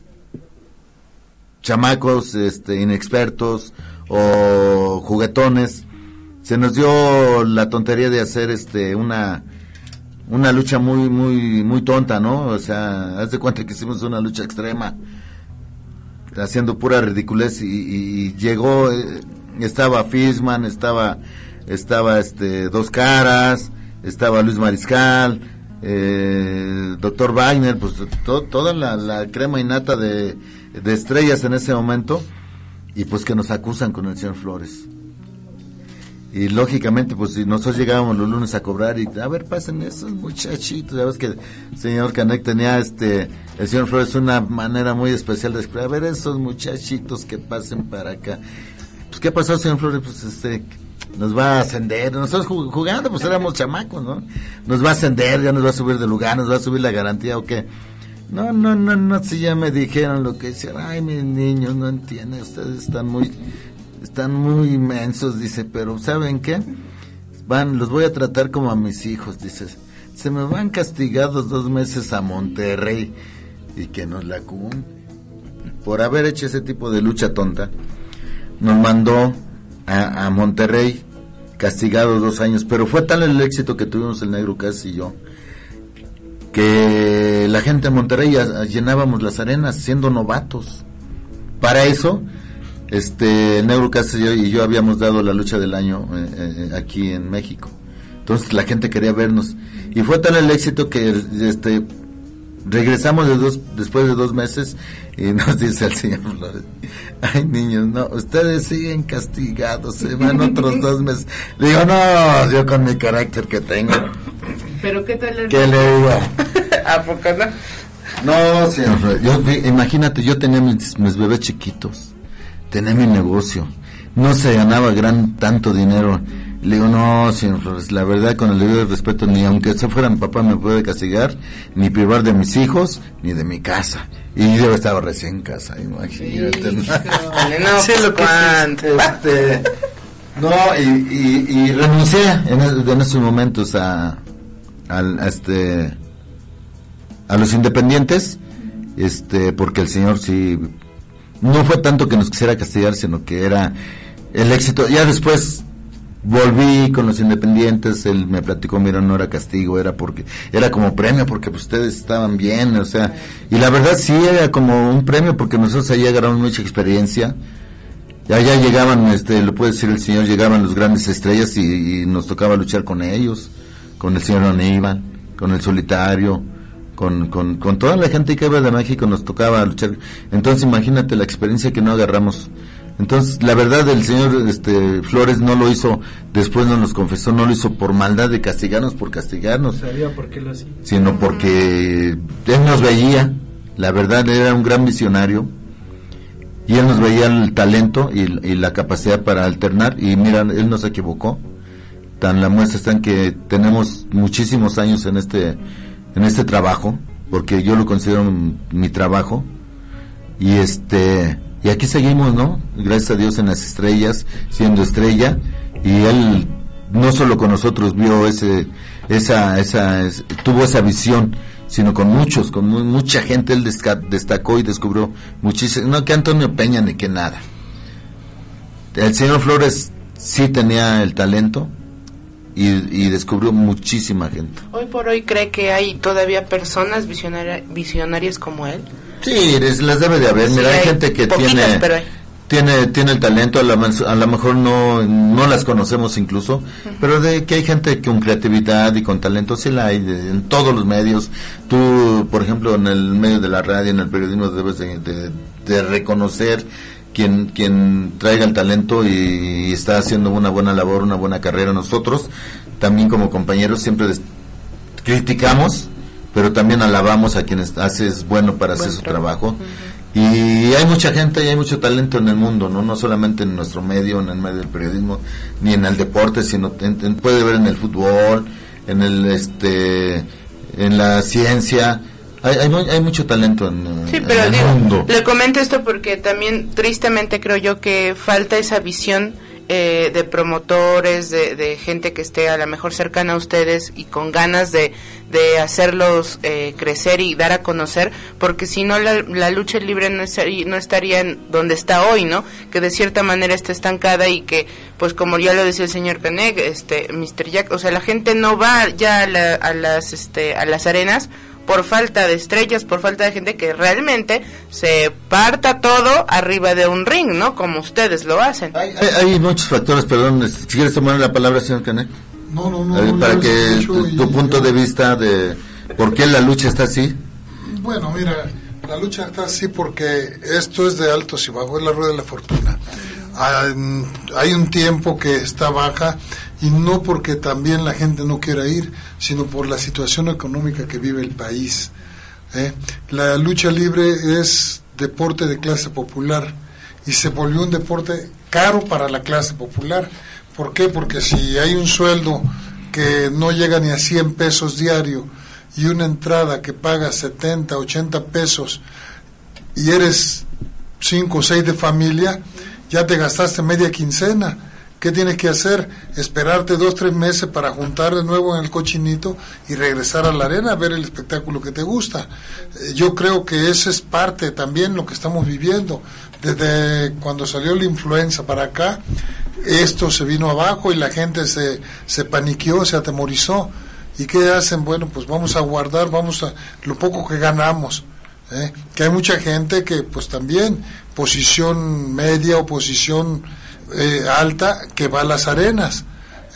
chamacos inexpertos o juguetones, se nos dio la tontería de hacer una lucha muy tonta, ¿no? O sea, haz de cuenta que hicimos una lucha extrema, haciendo pura ridiculez, y llegó, estaba Fishman, estaba Dos Caras, estaba Luis Mariscal, Dr. Wagner, pues toda la crema innata de estrellas en ese momento, y pues que nos acusan con el señor Flores. Y lógicamente, pues si nosotros llegábamos los lunes a cobrar y, a ver, pasen esos muchachitos, ya ves que el señor Canek tenía, el señor Flores, una manera muy especial de explicar, a ver, esos muchachitos que pasen para acá. Pues, ¿qué pasó, señor Flores? Pues, nos va a ascender, nosotros jugando, pues éramos chamacos, ¿no? Nos va a ascender, ya nos va a subir de lugar, nos va a subir la garantía, ¿o qué? No, si ya me dijeron lo que decían, ay, mis niños, no entienden, ustedes están muy inmensos, dice, pero ¿saben qué? Los voy a tratar como a mis hijos, dice, se me van castigados 2 meses a Monterrey, y que nos la por haber hecho ese tipo de lucha tonta, nos mandó a Monterrey, castigados 2 años, pero fue tal el éxito que tuvimos el Negro Casas y yo, que la gente en Monterrey llenábamos las arenas siendo novatos. Para eso, el Negro Casas y yo habíamos dado la lucha del año aquí en México. Entonces la gente quería vernos, y fue tal el éxito que regresamos después de 2 meses, y nos dice el señor Flores, ay, niños, no, ustedes siguen castigados, se van otros 2 meses. Le digo, no, yo con mi carácter que tengo, pero ¿qué tal ¿qué le digo? ¿A poco no? No, señor Flores, imagínate, yo tenía mis bebés chiquitos, tenía mi negocio, no se ganaba tanto dinero. Le digo, no, señor Flores, la verdad, con el debido respeto, ni aunque se fuera mi papá me puede castigar, ni privar de mis hijos, ni de mi casa. Y yo estaba recién en casa, imagínate. No sé lo que y renuncié en esos momentos a los independientes, porque el señor sí, no fue tanto que nos quisiera castigar, sino que era el éxito. Ya después volví con los independientes, él me platicó, mira, no era castigo, era como premio, porque pues, ustedes estaban bien, o sea, y la verdad sí era como un premio, porque nosotros allí agarramos mucha experiencia, Y allá llegaban, lo puede decir el señor, llegaban los grandes estrellas y nos tocaba luchar con ellos, con el señor Aníbal, con el Solitario, con toda la gente que iba de México nos tocaba luchar. Entonces imagínate la experiencia que no agarramos. Entonces la verdad el señor Flores no lo hizo, después nos confesó, no lo hizo por maldad de castigarnos, por castigarnos, sabía por qué lo hacía, sino porque él nos veía, la verdad era un gran visionario. Y él nos veía el talento y la capacidad para alternar, y mira, él no se equivocó. Tan la muestra está en que tenemos muchísimos años en este trabajo, porque yo lo considero mi trabajo, y aquí seguimos, ¿no? Gracias a Dios en las estrellas, siendo estrella, y él no solo con nosotros vio tuvo esa visión, sino con mucha gente. Él destacó y descubrió muchísimo, no que Antonio Peña ni que nada. El señor Flores sí tenía el talento y descubrió muchísima gente. Hoy por hoy, ¿cree que hay todavía personas visionarias como él? Sí, las debe de haber. Mira, hay gente que poquitas, tiene el talento, a lo mejor no las conocemos incluso, pero de que hay gente con creatividad y con talento, sí la hay en todos los medios. Tú, por ejemplo, en el medio de la radio, en el periodismo, debes de reconocer quien traiga el talento y está haciendo una buena labor, una buena carrera. Nosotros también como compañeros siempre criticamos, pero también alabamos a quienes haces bueno para hacer su trabajo. Y hay mucha gente y hay mucho talento en el mundo, no solamente en nuestro medio, en el medio del periodismo, ni en el deporte, sino puede ver en el fútbol, en la ciencia. Hay mucho talento en el mundo. Le comento esto porque también tristemente creo yo que falta esa visión de promotores, de gente que esté a lo mejor cercana a ustedes y con ganas de hacerlos crecer y dar a conocer, porque si no la lucha libre no estaría en donde está hoy, ¿no? Que de cierta manera está estancada y que, pues como ya lo decía el señor Canek, Mr. Jack, o sea, la gente no va ya a las arenas por falta de estrellas, por falta de gente que realmente se parta todo arriba de un ring, ¿no? Como ustedes lo hacen. Hay muchos factores, perdón, si quieres tomar la palabra, señor Canek. No. Para que tu punto de vista de por qué la lucha está así. Bueno, mira, la lucha está así porque esto es de altos y bajos, es la rueda de la fortuna. Hay un tiempo que está baja, y no porque también la gente no quiera ir, sino por la situación económica que vive el país. La lucha libre es deporte de clase popular y se volvió un deporte caro para la clase popular. ¿Por qué? Porque si hay un sueldo que no llega ni a 100 pesos diario y una entrada que paga 70, 80 pesos y eres 5 o 6 de familia, ya te gastaste media quincena. ¿Qué tienes que hacer? Esperarte 2 o 3 meses para juntar de nuevo en el cochinito y regresar a la arena a ver el espectáculo que te gusta. Yo creo que esa es parte también lo que estamos viviendo. Desde cuando salió la influenza para acá, esto se vino abajo y la gente se paniqueó, se atemorizó. ¿Y qué hacen? Bueno, pues vamos a guardar, lo poco que ganamos. Que hay mucha gente que pues también posición media o posición alta que va a las arenas,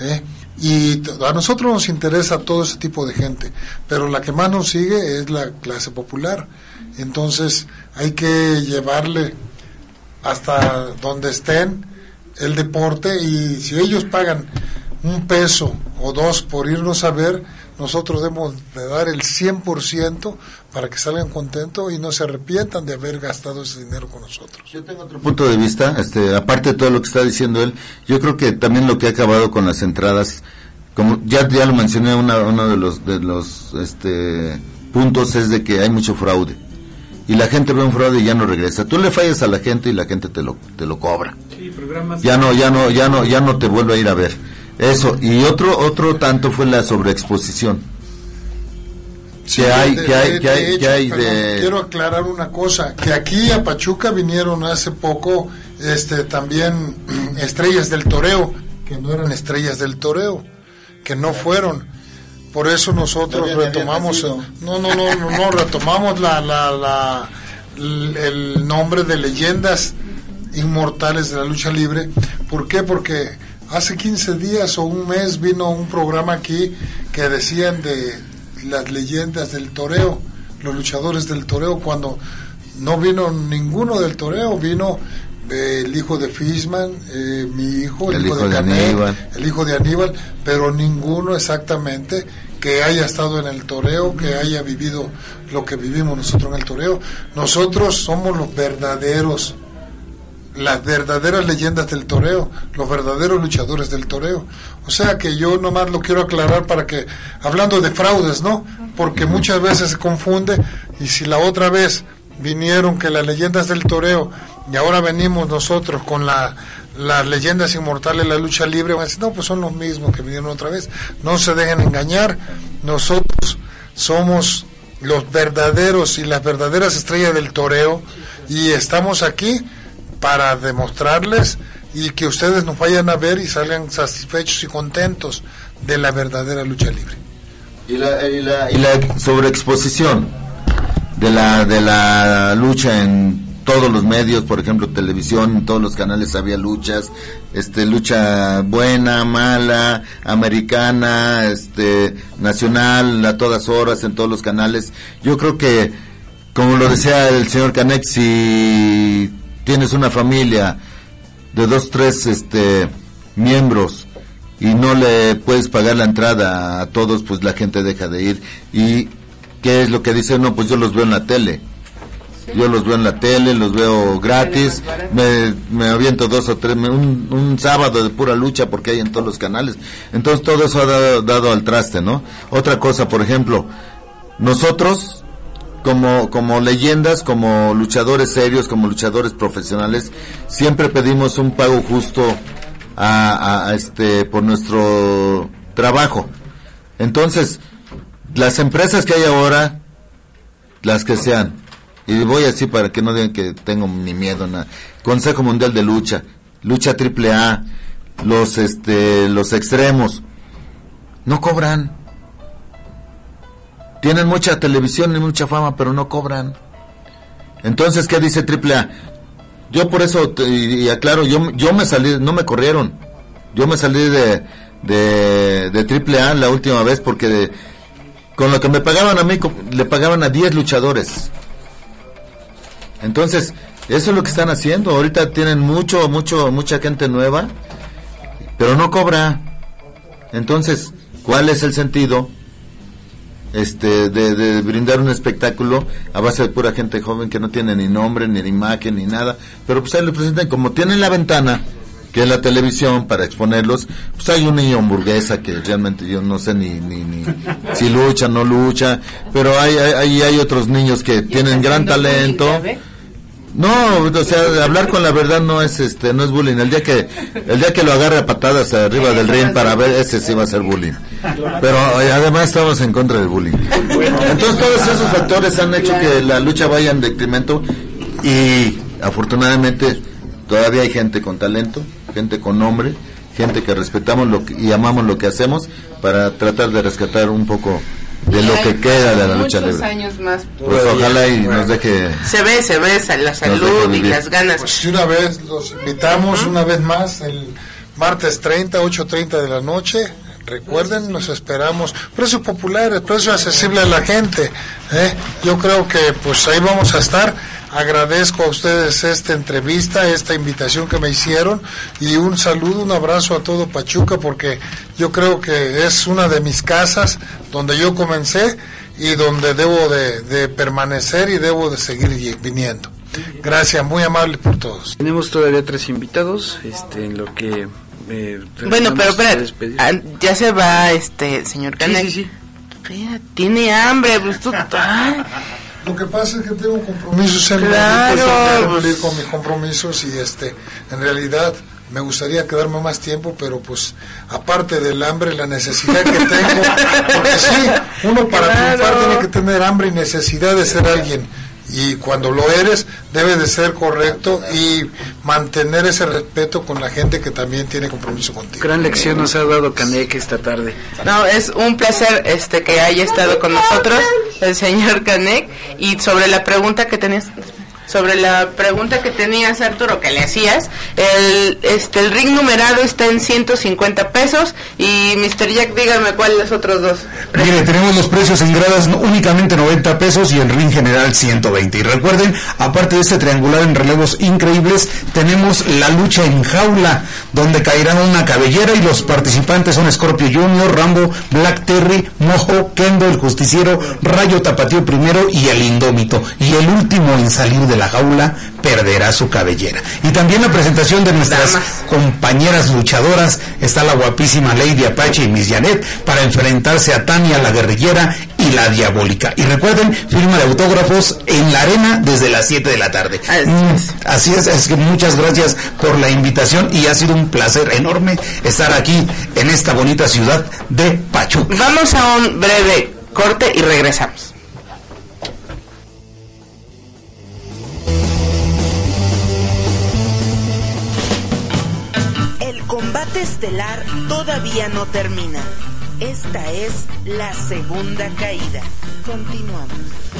y a nosotros nos interesa todo ese tipo de gente, pero la que más nos sigue es la clase popular. Entonces hay que llevarle hasta donde estén el deporte, y si ellos pagan $1 o $2 por irnos a ver, nosotros debemos de dar el 100% para que salgan contentos y no se arrepientan de haber gastado ese dinero con nosotros. Yo tengo otro punto de vista, aparte de todo lo que está diciendo él, yo creo que también lo que ha acabado con las entradas, como ya lo mencioné, uno de los puntos es de que hay mucho fraude y la gente ve un fraude y ya no regresa. Tú le fallas a la gente y la gente te lo cobra. Sí, ya no te vuelve a ir a ver. Eso, y otro tanto fue la sobreexposición. Sí, quiero aclarar una cosa, que aquí a Pachuca vinieron hace poco también estrellas del toreo, que no eran estrellas del toreo, que no fueron. Por eso nosotros retomamos retomamos el nombre de leyendas inmortales de la lucha libre. ¿Por qué? Porque hace 15 días o un mes vino un programa aquí que decían de las leyendas del toreo, los luchadores del toreo, cuando no vino ninguno del toreo, vino el hijo de Fishman, mi hijo, el hijo de Canek, el hijo de Aníbal, pero ninguno exactamente que haya estado en el toreo, que haya vivido lo que vivimos nosotros en el toreo. Nosotros somos los verdaderos, las verdaderas leyendas del toreo, los verdaderos luchadores del toreo. O sea que yo nomás lo quiero aclarar para que, hablando de fraudes, ¿no? Porque muchas veces se confunde, y si la otra vez vinieron que las leyendas del toreo y ahora venimos nosotros con las leyendas inmortales de la lucha libre, van a decir, no, pues son los mismos que vinieron otra vez. No se dejen engañar, nosotros somos los verdaderos y las verdaderas estrellas del toreo, y estamos aquí para demostrarles y que ustedes nos vayan a ver y salgan satisfechos y contentos de la verdadera lucha libre. Y la sobreexposición de la lucha en todos los medios, por ejemplo televisión, en todos los canales había luchas, lucha buena, mala, americana, nacional, a todas horas, en todos los canales. Yo creo que, como lo decía el señor Canek, si tienes una familia de 2, 3 miembros y no le puedes pagar la entrada a todos, pues la gente deja de ir. ¿Y qué es lo que dicen? No, pues yo los veo en la tele. Yo los veo en la tele, los veo gratis, me aviento 2 o 3, un sábado de pura lucha porque hay en todos los canales. Entonces todo eso ha dado al traste, ¿no? Otra cosa, por ejemplo, nosotros como leyendas, como luchadores serios, como luchadores profesionales, siempre pedimos un pago justo por nuestro trabajo. Entonces, las empresas que hay ahora, las que sean, y voy así para que no digan que tengo ni miedo, nada. Consejo Mundial de Lucha, Lucha AAA, los extremos, no cobran. Tienen mucha televisión y mucha fama, pero no cobran. Entonces, ¿qué dice AAA? Yo por eso, y aclaro, yo me salí, no me corrieron. Yo me salí de AAA la última vez porque con lo que me pagaban a mí, le pagaban a 10 luchadores. Entonces, eso es lo que están haciendo. Ahorita tienen mucha gente nueva, pero no cobra. Entonces, ¿cuál es el sentido de brindar un espectáculo a base de pura gente joven que no tiene ni nombre, ni imagen, ni nada? Pero pues ahí lo presentan, como tienen la ventana, que es la televisión, para exponerlos. Pues hay un niño hamburguesa que realmente yo no sé ni si lucha, no lucha, pero hay otros niños que tienen gran talento. No, o sea, hablar con la verdad no es no es bullying. El día que lo agarre a patadas arriba del ring para ver, ese sí va a ser bullying. Pero además estamos en contra del bullying. Entonces todos esos factores han hecho que la lucha vaya en detrimento, y afortunadamente todavía hay gente con talento, gente con nombre, gente que respetamos y amamos lo que hacemos, para tratar de rescatar un poco de lo que queda de la lucha libre. Años más. Pues ojalá y nos deje. Se ve la salud y las ganas. Pues una vez los invitamos, una vez más, el martes 30, 8:30 de la noche. Recuerden, nos esperamos. Precios populares, precio accesible a la gente. Yo creo que pues ahí vamos a estar. Agradezco a ustedes esta entrevista, esta invitación que me hicieron, y un saludo, un abrazo a todo Pachuca, porque yo creo que es una de mis casas donde yo comencé y donde debo de permanecer y debo de seguir viniendo. Gracias, muy amable por todos. Tenemos todavía 3 invitados, en lo que bueno, pero espera, ya se va señor Canek. Sí. Espera, tiene hambre, pues tú. Lo que pasa es que tengo compromisos en cumplir con mis compromisos, y en realidad me gustaría quedarme más tiempo, pero pues aparte del hambre, la necesidad que tengo, porque sí, uno para triunfar tiene que tener hambre y necesidad de ser alguien, y cuando lo eres debe de ser correcto y mantener ese respeto con la gente que también tiene compromiso contigo. Gran lección nos ha dado Canek esta tarde. No, es un placer que haya estado con nosotros el señor Canek. Y sobre la pregunta que tenías, sobre la pregunta que tenías, Arturo, que le hacías, el ring numerado está en 150 pesos y Mr. Jack, dígame cuáles los otros dos. Mire, tenemos los precios en gradas únicamente 90 pesos y el ring general 120. Y recuerden, aparte de este triangular en relevos increíbles, tenemos la lucha en jaula, donde caerá una cabellera y los participantes son Scorpio Junior, Rambo, Black Terry, Mojo, Kendo, el Justiciero, Rayo Tapatío primero y el Indómito. Y el último en salir de la jaula perderá su cabellera. Y también la presentación de nuestras compañeras luchadoras. Está la guapísima Lady Apache y Miss Janet para enfrentarse a Tania la guerrillera y la diabólica. Y recuerden, firma de autógrafos en la arena desde las 7 de la tarde. Así es que muchas gracias por la invitación y ha sido un placer enorme estar aquí en esta bonita ciudad de Pachuca. Vamos a un breve corte y regresamos. El combate estelar todavía no termina. Esta es la segunda caída. Continuamos.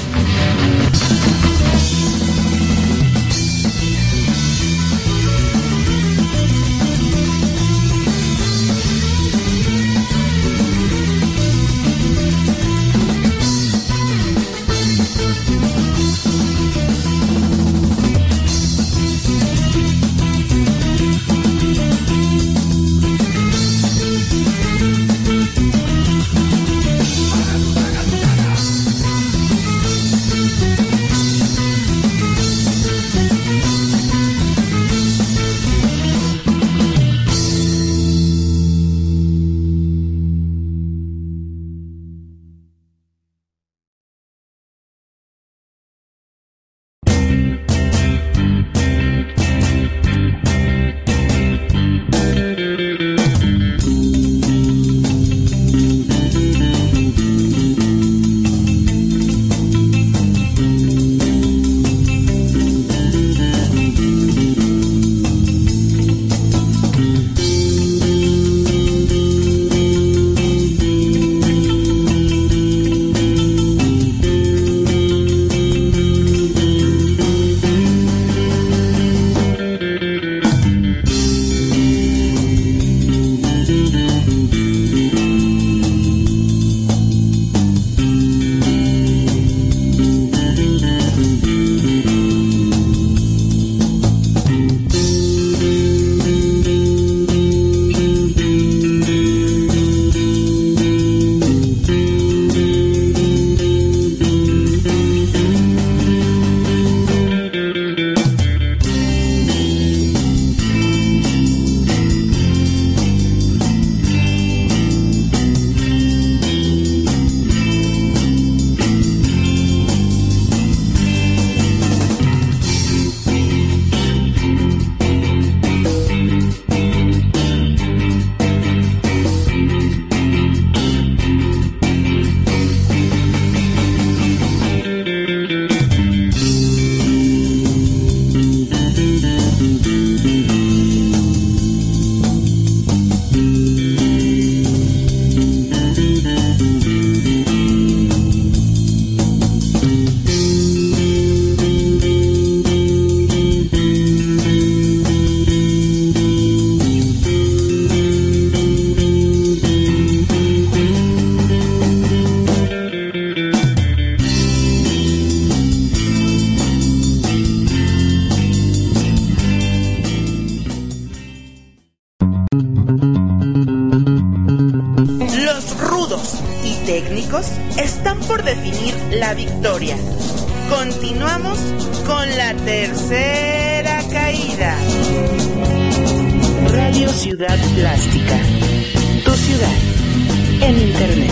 Están por definir la victoria. Continuamos con la tercera caída. Radio Ciudad Plástica. Tu ciudad en Internet.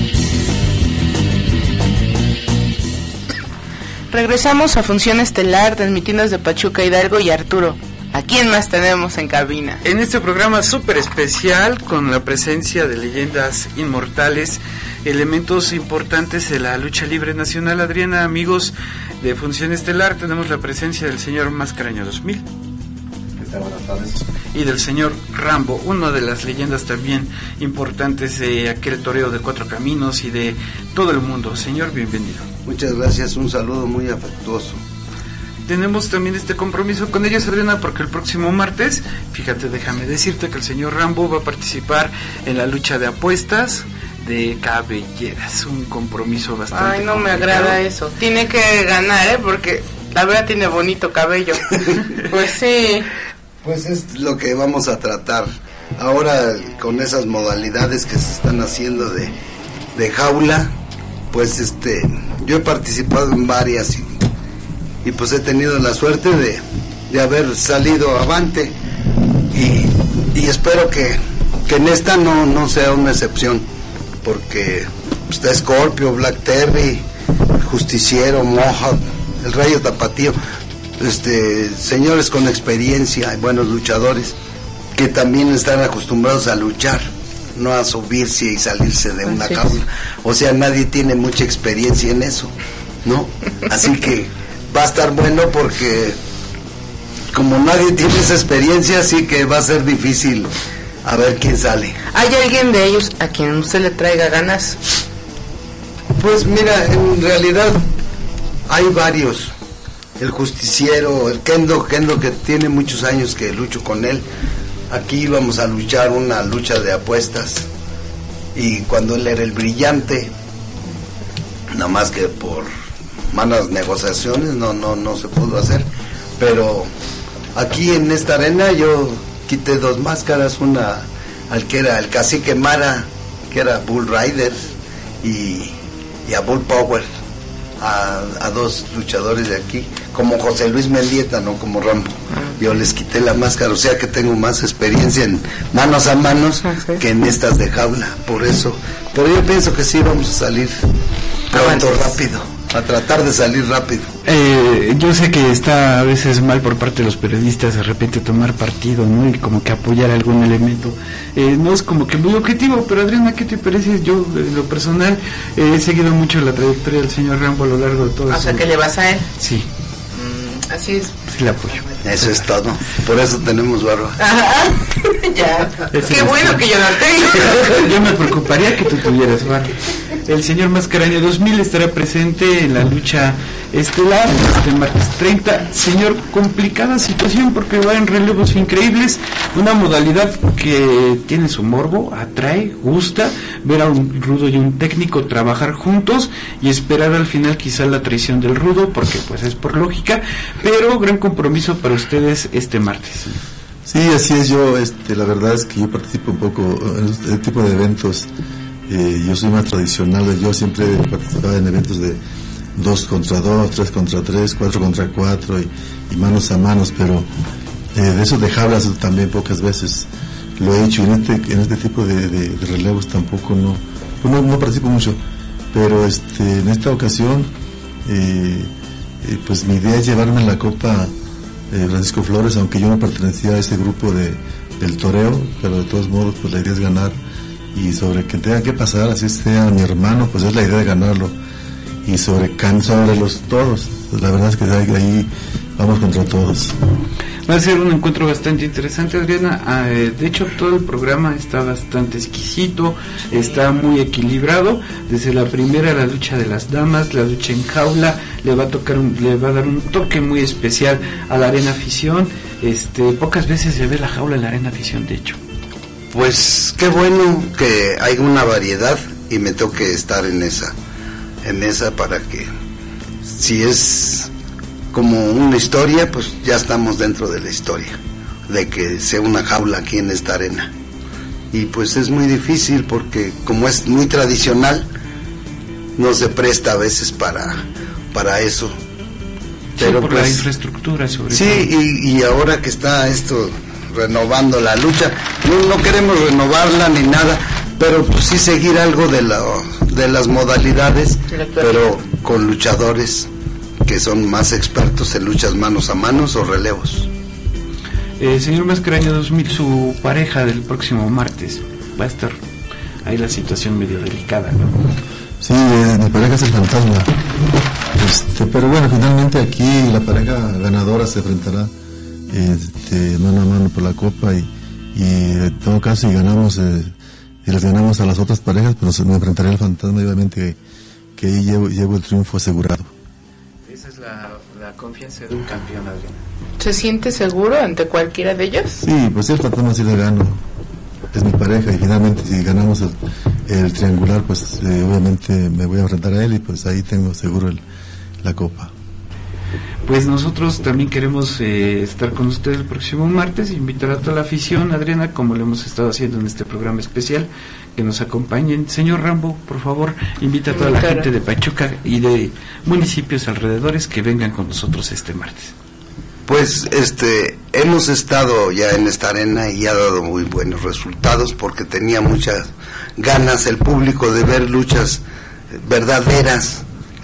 Regresamos a Función Estelar, transmitiendo desde Pachuca, Hidalgo. Y Arturo, ¿a quién más tenemos en cabina? En este programa súper especial, con la presencia de leyendas inmortales, elementos importantes de la lucha libre nacional. Adriana, amigos de Función Estelar, tenemos la presencia del señor Mascaraño 2000. ¿Qué tal? Buenas tardes. Y del señor Rambo, una de las leyendas también importantes de aquel toreo de Cuatro Caminos y de todo el mundo. Señor, bienvenido. Muchas gracias, un saludo muy afectuoso. tenemos también este compromiso con ellos, Adriana, porque el próximo martes, fíjate, déjame decirte que el señor Rambo va a participar en la lucha de apuestas de cabelleras, un compromiso bastante no me complicado. agrada eso. Tiene que ganar, porque la verdad tiene bonito cabello. Pues sí. Pues es lo que vamos a tratar ahora con esas modalidades que se están haciendo de jaula. Pues yo he participado en varias y pues he tenido la suerte de haber salido avante y espero que en esta no sea una excepción, porque está Scorpio, Black Terry, Justiciero, Mohawk, el Rayo Tapatío, señores con experiencia y buenos luchadores que también están acostumbrados a luchar, no a subirse y salirse de una jaula. O sea, nadie tiene mucha experiencia en eso, ¿no? Así que va a estar bueno, porque como nadie tiene esa experiencia, así que va a ser difícil a ver quién sale. ¿Hay alguien de ellos a quien usted le traiga ganas? Pues mira, en realidad hay varios. El Justiciero, el Kendo que tiene muchos años que lucho con él. Aquí íbamos a luchar una lucha de apuestas, y cuando él era el Brillante, nada más que por malas negociaciones no se pudo hacer. Pero aquí en esta arena yo quité 2 máscaras, una al que era el Cacique Mara, que era Bull Rider, y a Bull Power, a 2 luchadores de aquí, como José Luis Mendieta, no como Rambo. Yo les quité la máscara, o sea que tengo más experiencia en manos a manos que en estas de jaula, por eso. Pero yo pienso que sí vamos a salir pronto, rápido, a tratar de salir rápido. Yo sé que está a veces mal por parte de los periodistas de repente tomar partido, ¿no? Y como que apoyar algún elemento. No es como que muy objetivo, pero Adriana, ¿qué te parece? Yo, en lo personal, he seguido mucho la trayectoria del señor Rambo a lo largo de todo. O sea, que le vas a él. Sí. Así es. Sí, le apoyo. Eso es todo. Por eso tenemos barba. Ya. Qué bueno que yo no tengo. Yo me preocuparía que tú tuvieras barba. El señor Mascaraña 2000 estará presente en la lucha estelar este martes 30. Señor, complicada situación porque va en relevos increíbles, una modalidad que tiene su morbo, atrae, gusta ver a un rudo y un técnico trabajar juntos y esperar al final quizá la traición del rudo, porque pues es por lógica, pero gran compromiso para ustedes este martes. Sí, así es. Yo la verdad es que yo participo un poco en este tipo de eventos. Yo soy más tradicional, yo siempre he participado en eventos de 2 contra 2, 3 contra 3, 4 contra 4 y manos a manos, pero de eso de jaulas también pocas veces lo he hecho. En este tipo de relevos tampoco no participo mucho, pero en esta ocasión pues mi idea es llevarme la Copa Francisco Flores, aunque yo no pertenecía a ese grupo del toreo, pero de todos modos pues la idea es ganar, y sobre que tenga que pasar, así sea mi hermano, pues es la idea de ganarlo, y sobre los todos, pues la verdad es que ahí vamos contra todos. Va a ser un encuentro bastante interesante, Adriana. De hecho, todo el programa está bastante exquisito, está muy equilibrado. Desde la primera, la lucha de las damas, la lucha en jaula, le va a dar un toque muy especial a la Arena Afición. Pocas veces se ve la jaula en la Arena Afición, de hecho. Pues qué bueno que hay una variedad y me toque estar en esa para que, si es como una historia, pues ya estamos dentro de la historia, de que sea una jaula aquí en esta arena. Y pues es muy difícil porque como es muy tradicional, no se presta a veces para eso. Pero sí, por la infraestructura sobre todo. Sí, y ahora que está esto renovando la lucha, no queremos renovarla ni nada, pero pues sí seguir algo de las modalidades, pero con luchadores que son más expertos en luchas manos a manos o relevos. Señor Mascaraña 2000, su pareja del próximo martes, va a estar ahí la situación medio delicada, ¿no? Sí, mi pareja es el Fantasma, pero bueno, finalmente aquí la pareja ganadora se enfrentará mano a mano por la copa, y en todo caso si ganamos y les ganamos a las otras parejas, pues me enfrentaré al Fantasma, y obviamente que ahí llevo el triunfo asegurado. Esa es la confianza de un campeón, Adrián. ¿Se siente seguro ante cualquiera de ellos? Sí, pues el fantasma sí le gano. Es mi pareja y finalmente si ganamos el triangular, pues obviamente me voy a enfrentar a él y pues ahí tengo seguro la copa. Pues nosotros también queremos estar con usted el próximo martes, invitar a toda la afición, Adriana, como lo hemos estado haciendo en este programa especial, que nos acompañen. Señor Rambo, por favor, invita a toda la gente de Pachuca y de municipios alrededores que vengan con nosotros este martes. Pues hemos estado ya en esta arena y ha dado muy buenos resultados porque tenía muchas ganas el público de ver luchas verdaderas,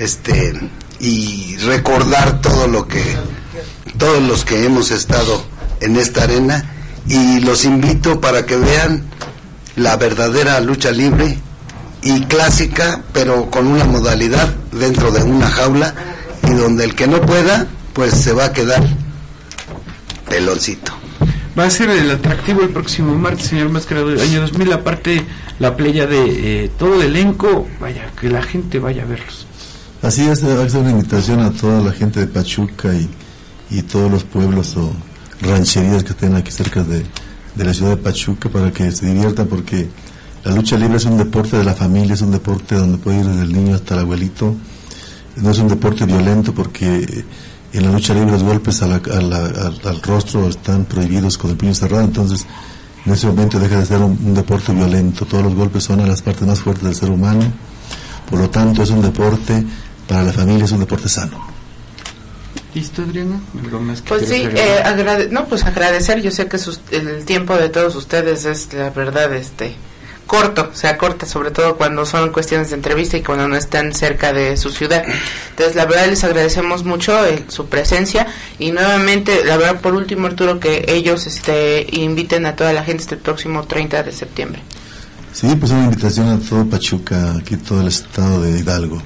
y recordar todos los que hemos estado en esta arena, y los invito para que vean la verdadera lucha libre y clásica, pero con una modalidad dentro de una jaula, y donde el que no pueda pues se va a quedar peloncito. Va a ser el atractivo el próximo martes, señor Máscara del año 2000, aparte la playa de todo el elenco, vaya, que la gente vaya a verlos. Así es, va a ser una invitación a toda la gente de Pachuca y todos los pueblos o rancherías que estén aquí cerca de la ciudad de Pachuca para que se diviertan, porque la lucha libre es un deporte de la familia, es un deporte donde puede ir desde el niño hasta el abuelito, no es un deporte violento porque en la lucha libre los golpes al rostro están prohibidos con el puño cerrado, entonces en ese momento deja de ser un deporte violento, todos los golpes son a las partes más fuertes del ser humano, por lo tanto es un deporte para la familia, es un deporte sano. ¿Listo, Adriana? ¿Algo más que pues sí, agradecer, yo sé que el tiempo de todos ustedes es la verdad corto, se acorta, sobre todo cuando son cuestiones de entrevista y cuando no están cerca de su ciudad. Entonces, la verdad, les agradecemos mucho su presencia y nuevamente, la verdad, por último, Arturo, que ellos inviten a toda la gente el próximo 30 de septiembre. Sí, pues una invitación a todo Pachuca, aquí todo el estado de Hidalgo.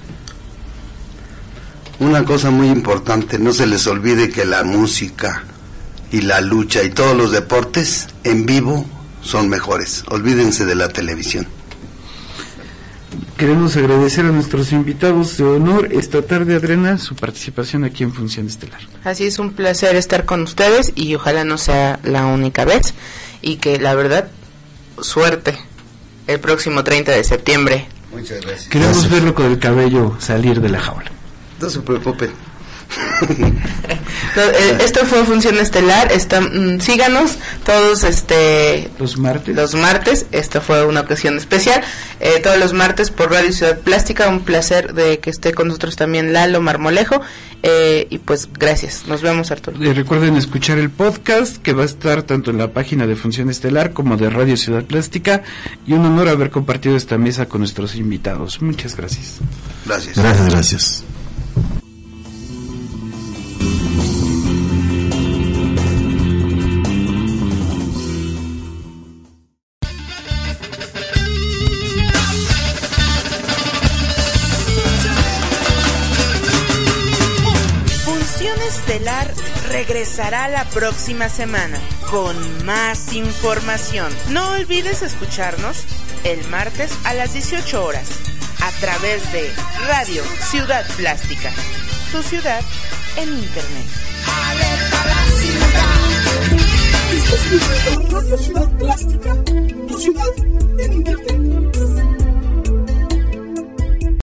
Una cosa muy importante, no se les olvide que la música y la lucha y todos los deportes en vivo son mejores. Olvídense de la televisión. Queremos agradecer a nuestros invitados de honor esta tarde, Adriana, su participación aquí en Función Estelar. Así es, un placer estar con ustedes y ojalá no sea la única vez y que la verdad, suerte el próximo 30 de septiembre. Muchas gracias. Queremos verlo con el cabello salir de la jaula. No se preocupen. Esto fue Función Estelar. Síganos todos los martes. Esta fue una ocasión especial. Todos los martes por Radio Ciudad Plástica. Un placer de que esté con nosotros también Lalo Marmolejo. Y pues gracias. Nos vemos, Arturo. Recuerden escuchar el podcast que va a estar tanto en la página de Función Estelar como de Radio Ciudad Plástica. Y un honor haber compartido esta mesa con nuestros invitados. Muchas gracias. Gracias. Estelar regresará la próxima semana con más información. No olvides escucharnos el martes a las 18 horas a través de Radio Ciudad Plástica, tu ciudad en Internet.